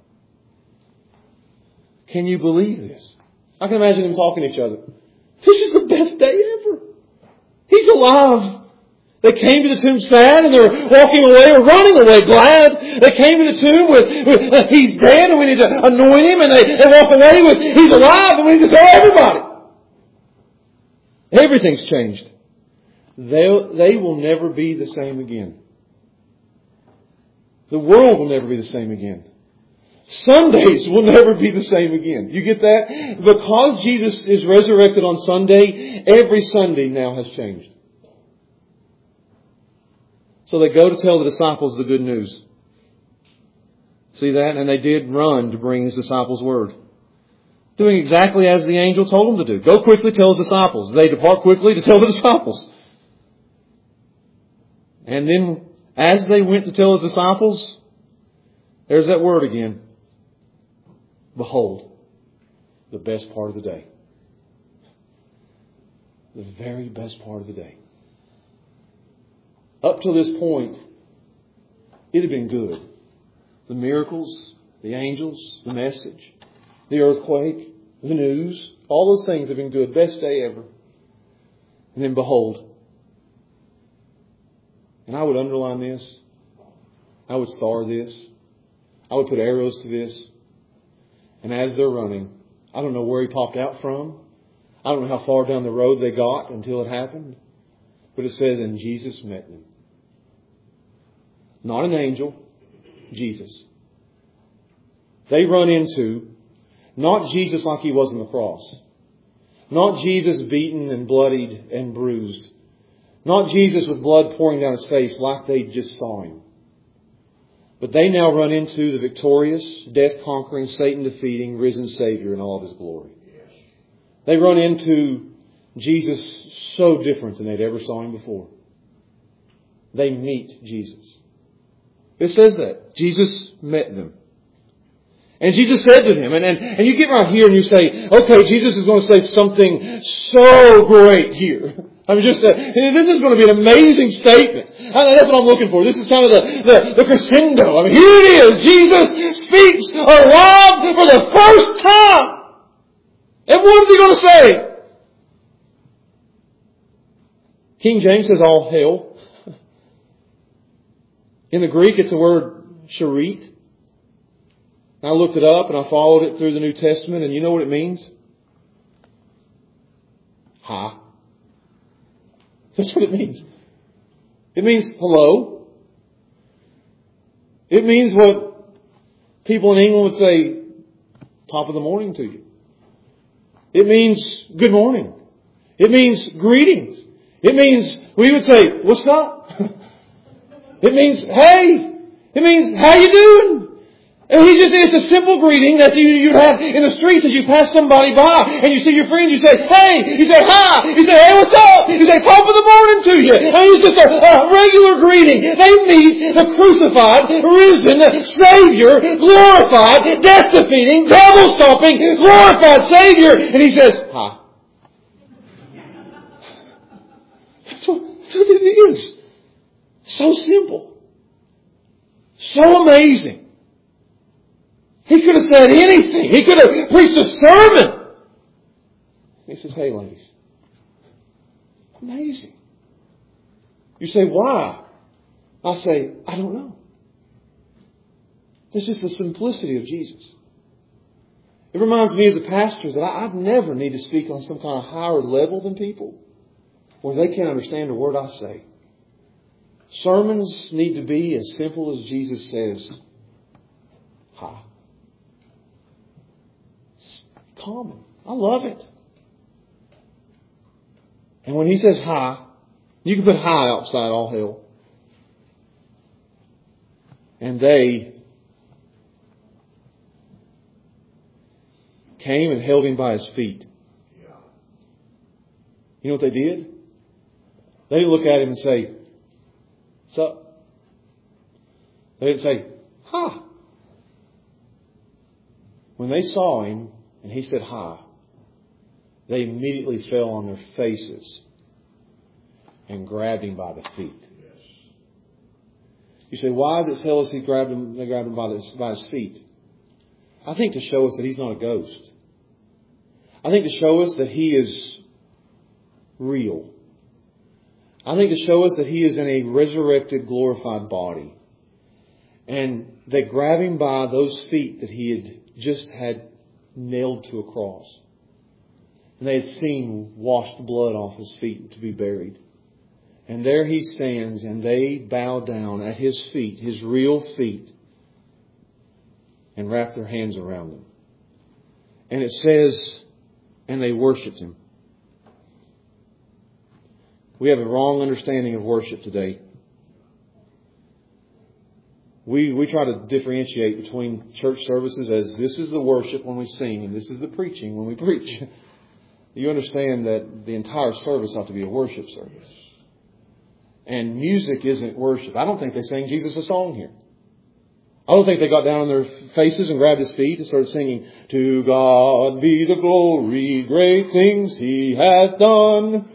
Can you believe this? I can imagine them talking to each other. This is the best day ever. He's alive. They came to the tomb sad and they're walking away or running away glad. They came to the tomb with He's dead and we need to anoint Him, and they walk away with He's alive and we need to tell everybody. Everything's changed. They will never be the same again. The world will never be the same again. Sundays will never be the same again. You get that? Because Jesus is resurrected on Sunday, every Sunday now has changed. So they go to tell the disciples the good news. See that? And they did run to bring His disciples word. Doing exactly as the angel told them to do. Go quickly, tell His disciples. They depart quickly to tell the disciples. And then as they went to tell His disciples, there's that word again. Behold, the best part of the day. The very best part of the day. Up to this point, it had been good. The miracles, the angels, the message, the earthquake, the news, all those things have been good. Best day ever. And then behold. And I would underline this. I would star this. I would put arrows to this. And as they're running, I don't know where He popped out from. I don't know how far down the road they got until it happened. But it says, and Jesus met them. Not an angel, Jesus. They run into not Jesus like He was on the cross. Not Jesus beaten and bloodied and bruised. Not Jesus with blood pouring down His face like they just saw Him. But they now run into the victorious, death-conquering, Satan-defeating, risen Savior in all of His glory. They run into Jesus so different than they'd ever saw Him before. They meet Jesus. It says that. Jesus met them. And Jesus said to them, and you get right here and you say, okay, Jesus is going to say something so great here. I mean, this is going to be an amazing statement. That's what I'm looking for. This is kind of the crescendo. I mean, here it is. Jesus speaks aloud for the first time. And what is He going to say? King James says all hail. In the Greek, it's the word charit. I looked it up and I followed it through the New Testament, and you know what it means? Ha. That's what it means. It means hello. It means what people in England would say, top of the morning to you. It means good morning. It means greetings. It means we would say, what's up? It means, hey. It means, how you doing? And it's a simple greeting that you have in the streets as you pass somebody by and you see your friends. You say, hey. You say, hi. You say, hey, what's up? You say, top of the morning to you. And it's just a regular greeting. They meet the crucified, risen Savior, glorified, death-defeating, devil-stomping, glorified Savior. And He says, hi. That's what it is. So simple. So amazing. He could have said anything. He could have preached a sermon. He says, hey ladies. Amazing. You say, why? I say, I don't know. It's just the simplicity of Jesus. It reminds me as a pastor that I'd never need to speak on some kind of higher level than people where they can't understand a word I say. Sermons need to be as simple as Jesus says, hi. It's common. I love it. And when He says hi, you can put hi outside all hell. And they came and held Him by His feet. You know what they did? They didn't look at Him and say, what's up? They didn't say, hi. When they saw Him and He said hi, they immediately fell on their faces and grabbed Him by the feet. You say, why is it tell us they grabbed him by his feet? I think to show us that he's not a ghost. I think to show us that he is real. I think to show us that he is in a resurrected, glorified body. And they grab him by those feet that he had just had nailed to a cross. And they had seen washed blood off his feet to be buried. And there he stands, and they bow down at his feet, his real feet, and wrap their hands around him. And it says, and they worshipped him. We have a wrong understanding of worship today. We try to differentiate between church services as this is the worship when we sing and this is the preaching when we preach. You understand that the entire service ought to be a worship service. And music isn't worship. I don't think they sang Jesus a song here. I don't think they got down on their faces and grabbed his feet and started singing, "To God be the glory, great things He hath done."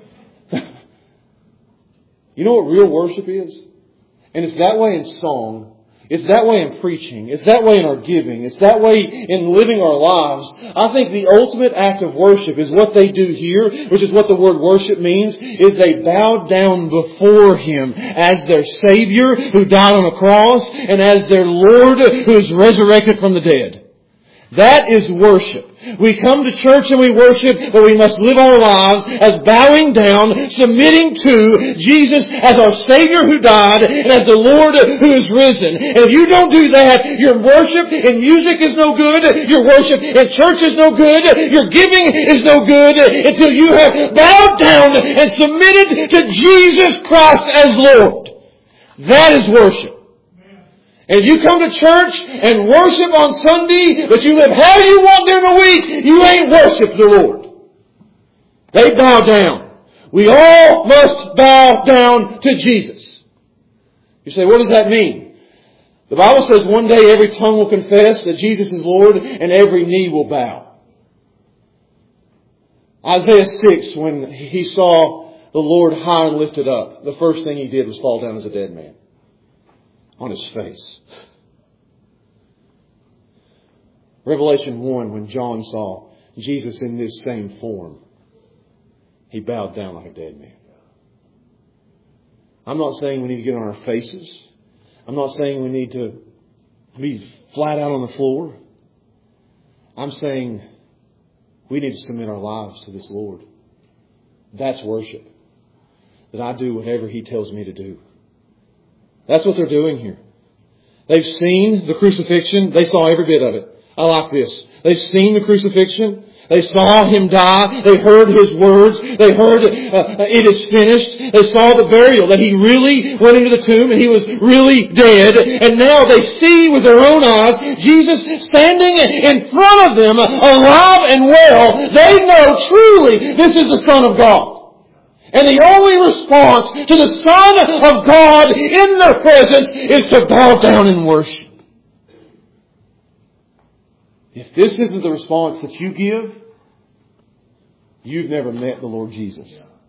You know what real worship is? And it's that way in song. It's that way in preaching. It's that way in our giving. It's that way in living our lives. I think the ultimate act of worship is what they do here, which is what the word worship means, is they bow down before Him as their Savior who died on a cross and as their Lord who is resurrected from the dead. That is worship. We come to church and we worship, but we must live our lives as bowing down, submitting to Jesus as our Savior who died and as the Lord who is risen. And if you don't do that, your worship in music is no good, your worship in church is no good, your giving is no good until you have bowed down and submitted to Jesus Christ as Lord. That is worship. And if you come to church and worship on Sunday, but you live how you want during the week, you ain't worshiped the Lord. They bow down. We all must bow down to Jesus. You say, what does that mean? The Bible says one day every tongue will confess that Jesus is Lord and every knee will bow. Isaiah 6, when he saw the Lord high and lifted up, the first thing he did was fall down as a dead man. On his face. Revelation 1, when John saw Jesus in this same form, he bowed down like a dead man. I'm not saying we need to get on our faces. I'm not saying we need to be flat out on the floor. I'm saying we need to submit our lives to this Lord. That's worship. That I do whatever He tells me to do. That's what they're doing here. They've seen the crucifixion. They saw every bit of it. I like this. They've seen the crucifixion. They saw Him die. They heard His words. They heard it is finished. They saw the burial, that He really went into the tomb and He was really dead. And now they see with their own eyes Jesus standing in front of them, alive and well. They know truly this is the Son of God. And the only response to the Son of God in their presence is to bow down and worship. If this isn't the response that you give, you've never met the Lord Jesus.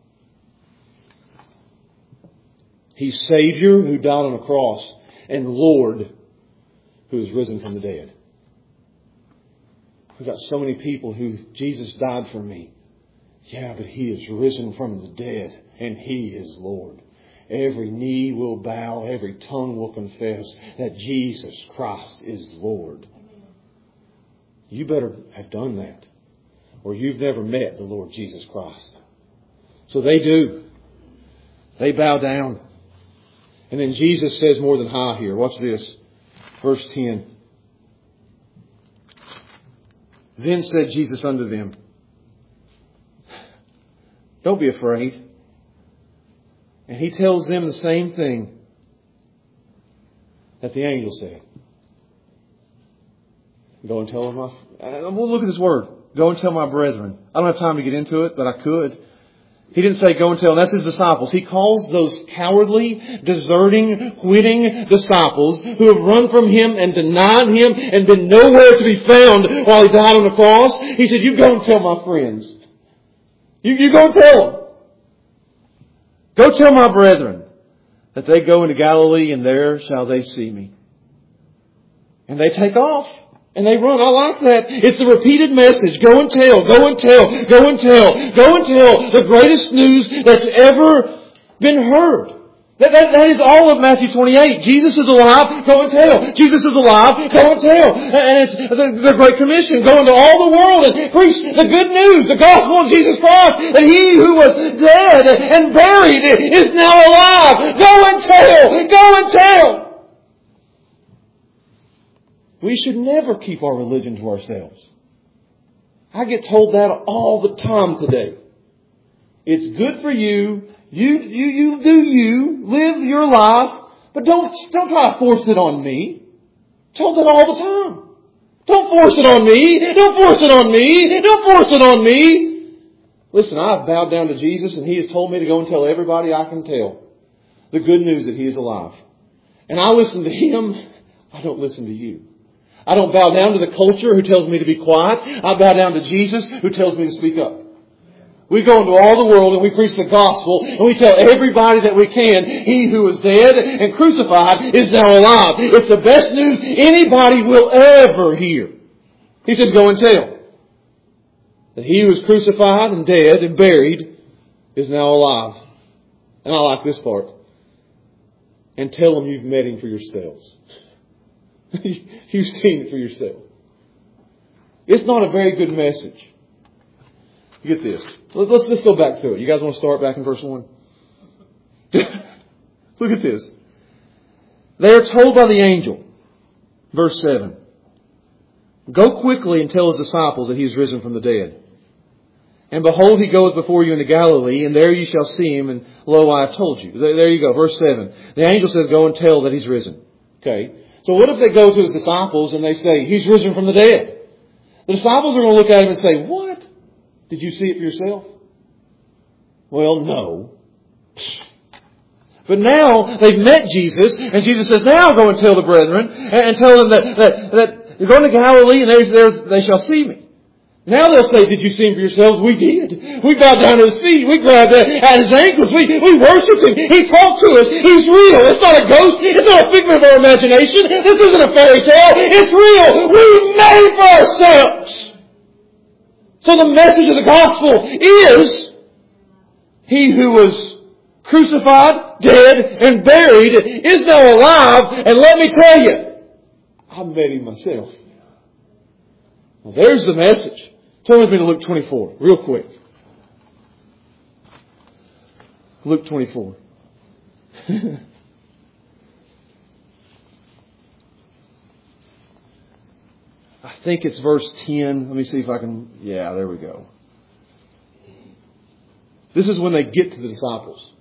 He's Savior who died on a cross and Lord who is risen from the dead. We've got so many people who Jesus died for me. Yeah, but He is risen from the dead and He is Lord. Every knee will bow, every tongue will confess that Jesus Christ is Lord. You better have done that, or you've never met the Lord Jesus Christ. So they do. They bow down. And then Jesus says more than hi here. Watch this. Verse 10. Then said Jesus unto them, don't be afraid. And He tells them the same thing that the angel said. Go and tell them we'll look at this word. Go and tell my brethren. I don't have time to get into it, but I could. He didn't say go and tell. That's His disciples. He calls those cowardly, deserting, quitting disciples who have run from Him and denied Him and been nowhere to be found while He died on the cross. He said, you go and tell my friends. You go and tell them. Go tell my brethren that they go into Galilee and there shall they see me. And they take off. And they run. I like that. It's the repeated message. Go and tell. Go and tell. Go and tell. Go and tell the greatest news that's ever been heard. That is all of Matthew 28. Jesus is alive. Go and tell. Jesus is alive. Go and tell. And it's the Great Commission. Go into all the world and preach the good news, the gospel of Jesus Christ, that He who was dead and buried is now alive. Go and tell. Go and tell. We should never keep our religion to ourselves. I get told that all the time today. It's good for you. You do you. Live your life. But don't try to force it on me. Told that all the time. Don't force it on me. Don't force it on me. Don't force it on me. Listen, I've bowed down to Jesus and He has told me to go and tell everybody I can tell the good news that He is alive. And I listen to Him. I don't listen to you. I don't bow down to the culture who tells me to be quiet. I bow down to Jesus who tells me to speak up. We go into all the world and we preach the gospel and we tell everybody that we can, He who was dead and crucified is now alive. It's the best news anybody will ever hear. He says, go and tell that He who was crucified and dead and buried is now alive. And I like this part. And tell them you've met Him for yourselves. You've seen it for yourself. It's not a very good message. Get this. Let's go back through it. You guys want to start back in verse 1? Look at this. They are told by the angel, verse 7, go quickly and tell His disciples that He is risen from the dead. And behold, He goeth before you into Galilee, and there you shall see Him, and lo, I have told you. There you go, verse 7. The angel says, go and tell that He's risen. Okay. So what if they go to His disciples and they say, He's risen from the dead? The disciples are going to look at Him and say, what? Did you see it for yourself? Well, no. But now they've met Jesus, and Jesus says, now go and tell the brethren, and tell them that you're going to Galilee, and they shall see me. Now they'll say, did you see Him for yourselves? We did. We bowed down at His feet. We grabbed at His ankles. We worshipped Him. He talked to us. He's real. It's not a ghost. It's not a figment of our imagination. This isn't a fairy tale. It's real. We made it for ourselves. So the message of the gospel is He who was crucified, dead, and buried is now alive. And let me tell you, I met Him myself. Well, there's the message. Turn with me to Luke 24, real quick. Luke 24. I think it's verse 10. Let me see if I can... Yeah, there we go. This is when they get to the disciples.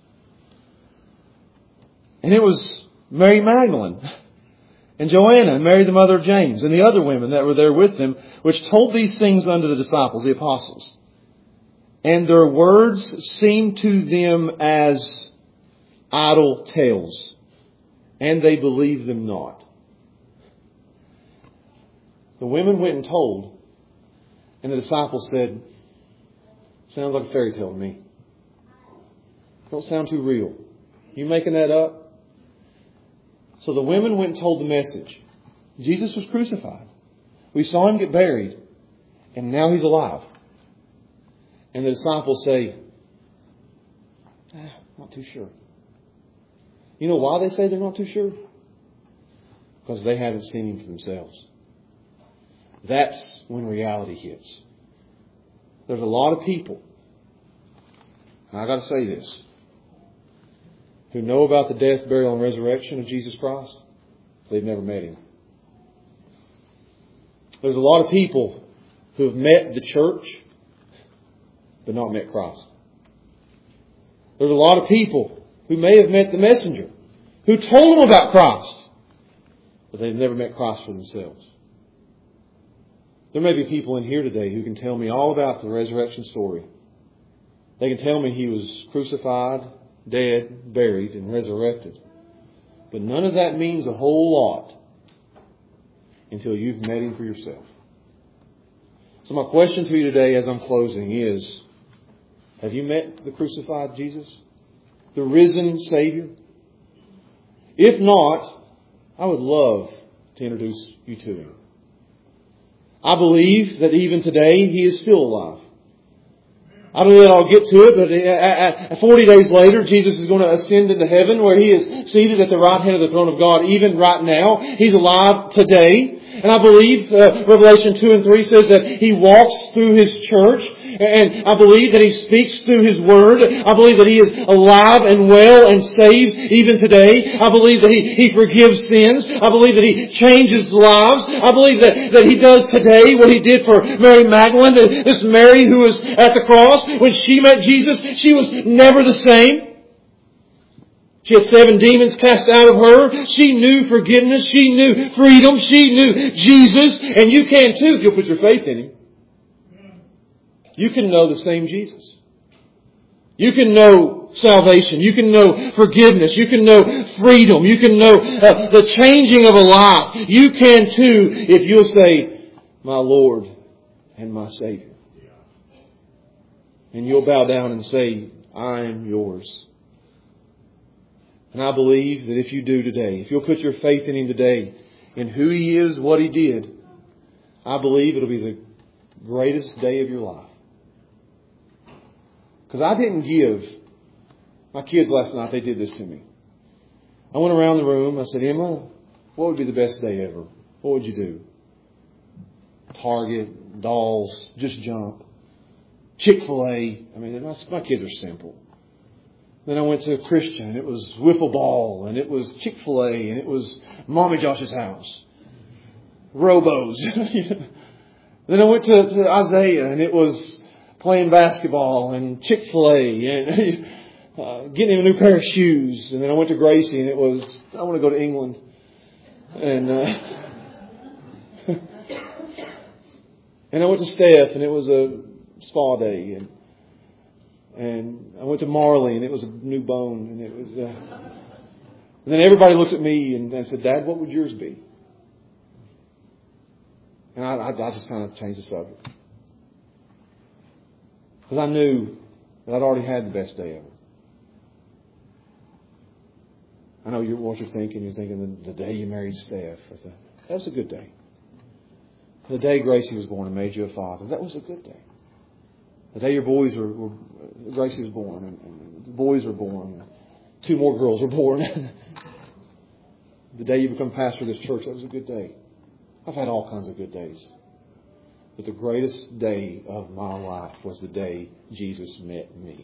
And it was Mary Magdalene and Joanna and Mary the mother of James and the other women that were there with them, which told these things unto the disciples, the apostles. And their words seemed to them as idle tales, and they believed them not. The women went and told, and the disciples said, sounds like a fairy tale to me. Don't sound too real. You making that up? So the women went and told the message. Jesus was crucified. We saw Him get buried, and now He's alive. And the disciples say, not too sure. You know why they say they're not too sure? Because they haven't seen Him for themselves. That's when reality hits. There's a lot of people, and I got to say this, who know about the death, burial, and resurrection of Jesus Christ. They've never met Him. There's a lot of people who have met the church, but not met Christ. There's a lot of people who may have met the messenger, who told them about Christ, but they've never met Christ for themselves. There may be people in here today who can tell me all about the resurrection story. They can tell me He was crucified, dead, buried, and resurrected. But none of that means a whole lot until you've met Him for yourself. So my question to you today as I'm closing is, have you met the crucified Jesus? The risen Savior? If not, I would love to introduce you to Him. I believe that even today He is still alive. I don't know that I'll get to it, but 40 days later, Jesus is going to ascend into heaven where He is seated at the right hand of the throne of God. Even right now, He's alive today. And I believe Revelation 2 and 3 says that He walks through His church. And I believe that He speaks through His Word. I believe that He is alive and well and saves even today. I believe that He forgives sins. I believe that He changes lives. I believe that He does today what He did for Mary Magdalene. This Mary who was at the cross, when she met Jesus, she was never the same. She had 7 demons cast out of her. She knew forgiveness. She knew freedom. She knew Jesus. And you can too if you'll put your faith in Him. You can know the same Jesus. You can know salvation. You can know forgiveness. You can know freedom. You can know the changing of a life. You can too if you'll say, my Lord and my Savior. And you'll bow down and say, I am yours. And I believe that if you do today, if you'll put your faith in Him today, in who He is, what He did, I believe it'll be the greatest day of your life. Because I didn't give. My kids last night, they did this to me. I went around the room. I said, Emma, what would be the best day ever? What would you do? Target, dolls, just jump. Chick-fil-A. I mean, my kids are simple. Then I went to a Christian, and it was wiffle ball, and it was Chick-fil-A, and it was Mommy Josh's house. Robos. Then I went to Isaiah, and it was playing basketball and Chick-fil-A and getting him a new pair of shoes. And then I went to Gracie, and it was, I want to go to England. And and I went to Steph, and it was a spa day. And I went to Marley, and it was a new bone. And it was. And then everybody looked at me and said, Dad, what would yours be? And I just kind of changed the subject. Because I knew that I'd already had the best day ever. I know what you're thinking. You're thinking the day you married Steph. I said, that was a good day. The day Gracie was born and made you a father, that was a good day. The day your boys were Gracie was born and the boys were born. 2 more girls were born. The day you become pastor of this church, that was a good day. I've had all kinds of good days. But the greatest day of my life was the day Jesus met me.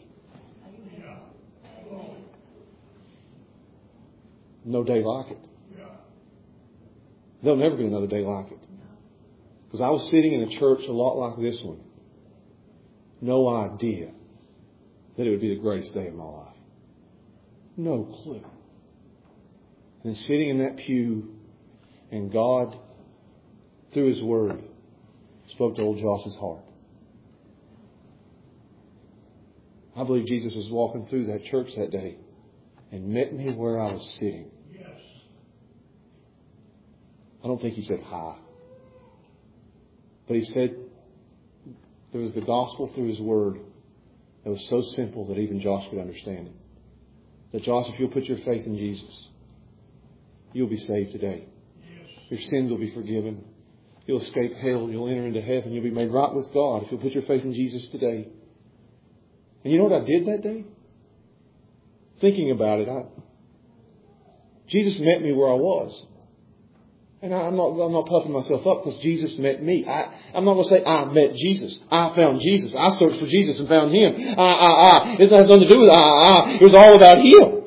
No day like it. There'll never be another day like it. Because I was sitting in a church a lot like this one. No idea that it would be the greatest day of my life. No clue. And sitting in that pew, and God, through His Word, spoke to old Josh's heart. I believe Jesus was walking through that church that day and met me where I was sitting. Yes. I don't think He said hi. But He said there was the gospel through His Word that was so simple that even Josh could understand it. That Josh, if you'll put your faith in Jesus, you'll be saved today. Yes. Your sins will be forgiven. You'll escape hell. You'll enter into heaven. You'll be made right with God if you'll put your faith in Jesus today. And you know what I did that day? Thinking about it, Jesus met me where I was. And I'm not puffing myself up because Jesus met me. I'm not going to say I met Jesus. I found Jesus. I searched for Jesus and found Him. It has nothing to do with It was all about Him.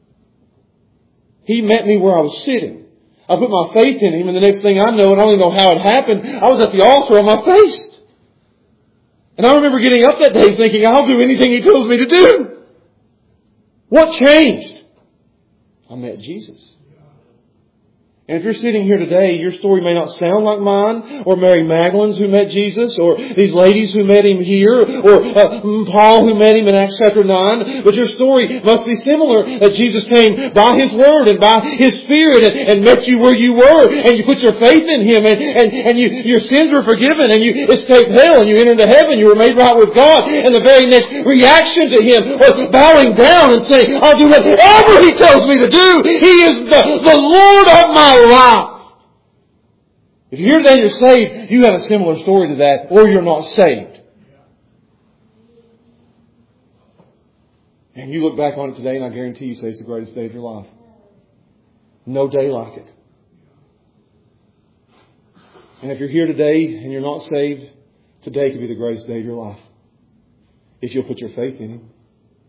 He met me where I was sitting. I put my faith in Him, and the next thing I know, and I don't even know how it happened, I was at the altar on my face. And I remember getting up that day thinking, I'll do anything He tells me to do. What changed? I met Jesus. And if you're sitting here today, your story may not sound like mine, or Mary Magdalene's who met Jesus, or these ladies who met Him here, or Paul who met Him in Acts chapter 9, but your story must be similar, that Jesus came by His Word and by His Spirit and met you where you were, and you put your faith in Him, and your sins were forgiven, and you escaped hell, and you entered into heaven, you were made right with God, and the very next reaction to Him was bowing down and saying, I'll do whatever He tells me to do. He is the Lord of my life. If you're here today and you're saved, you have a similar story to that, or you're not saved. And you look back on it today, and I guarantee you say it's the greatest day of your life. No day like it. And if you're here today and you're not saved, today could be the greatest day of your life. If you'll put your faith in Him.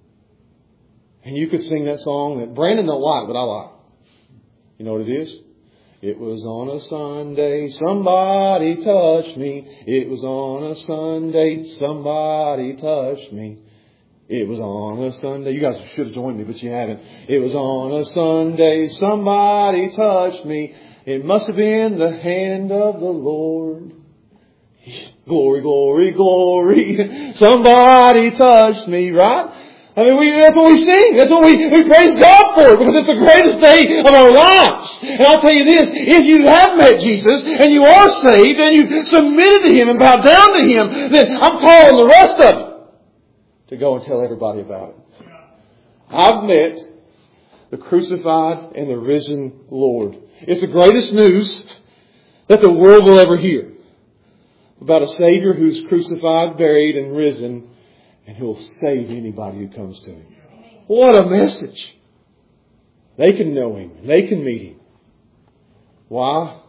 And you could sing that song that Brandon don't like, but I like. You know what it is? It was on a Sunday, somebody touched me. It was on a Sunday, somebody touched me. It was on a Sunday. You guys should have joined me, but you haven't. It was on a Sunday, somebody touched me. It must have been the hand of the Lord. Glory, glory, glory. Somebody touched me, right? I mean, that's what we sing. That's what we praise God for, because it's the greatest day of our lives. And I'll tell you this, if you have met Jesus and you are saved and you've submitted to Him and bowed down to Him, then I'm calling the rest of you to go and tell everybody about it. I've met the crucified and the risen Lord. It's the greatest news that the world will ever hear about a Savior who's crucified, buried, and risen, and who will save anybody who comes to Him. What a message! They can know Him. They can meet Him. Why?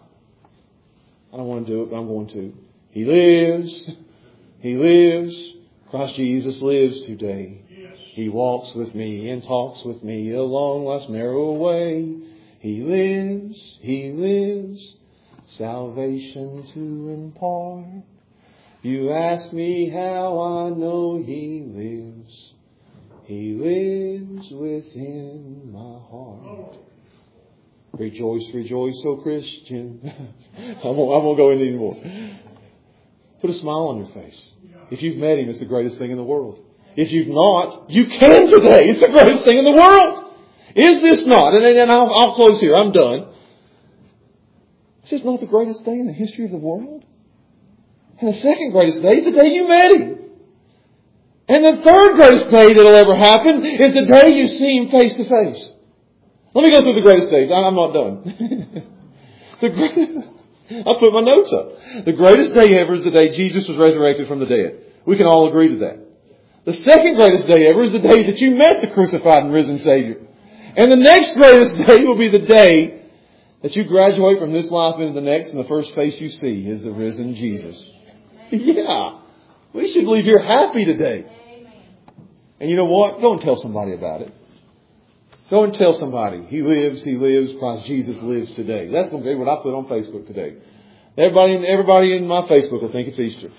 I don't want to do it, but I'm going to. He lives. He lives. Christ Jesus lives today. He walks with me and talks with me along life's narrow way. He lives. He lives. Salvation to impart. You ask me how I know He lives. He lives within my heart. Rejoice, rejoice, O Christian. I won't go into anymore. Put a smile on your face. If you've met Him, it's the greatest thing in the world. If you've not, you can today. It's the greatest thing in the world. Is this not? And I'll close here. I'm done. Is this not the greatest day in the history of the world? And the second greatest day is the day you met Him. And the third greatest day that'll ever happen is the day you see Him face to face. Let me go through the greatest days. I'm not done. I'll put my notes up. The greatest day ever is the day Jesus was resurrected from the dead. We can all agree to that. The second greatest day ever is the day that you met the crucified and risen Savior. And the next greatest day will be the day that you graduate from this life into the next, and the first face you see is the risen Jesus. Yeah. We should leave here happy today. And you know what? Go and tell somebody about it. Go and tell somebody. He lives, Christ Jesus lives today. That's going to be what I put on Facebook today. Everybody in my Facebook will think it's Easter.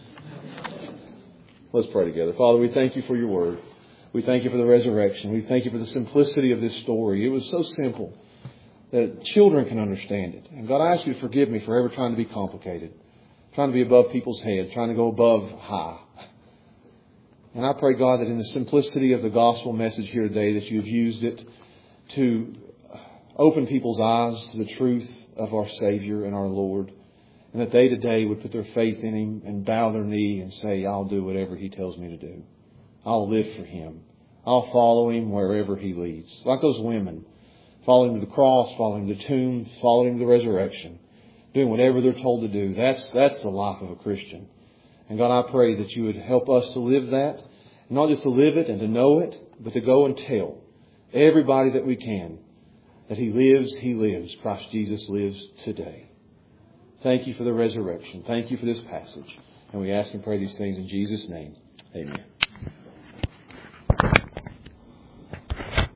Let's pray together. Father, we thank You for Your word. We thank You for the resurrection. We thank You for the simplicity of this story. It was so simple that children can understand it. And God, I ask You to forgive me for ever trying to be complicated, trying to be above people's heads, trying to go above high. And I pray, God, that in the simplicity of the gospel message here today, that You've used it to open people's eyes to the truth of our Savior and our Lord. And that they today would put their faith in Him and bow their knee and say, I'll do whatever He tells me to do. I'll live for Him. I'll follow Him wherever He leads. Like those women, following to the cross, following the tomb, following the resurrection, doing whatever they're told to do. That's the life of a Christian. And God, I pray that You would help us to live that. Not just to live it and to know it, but to go and tell everybody that we can that He lives. Christ Jesus lives today. Thank You for the resurrection. Thank You for this passage. And we ask and pray these things in Jesus' name. Amen.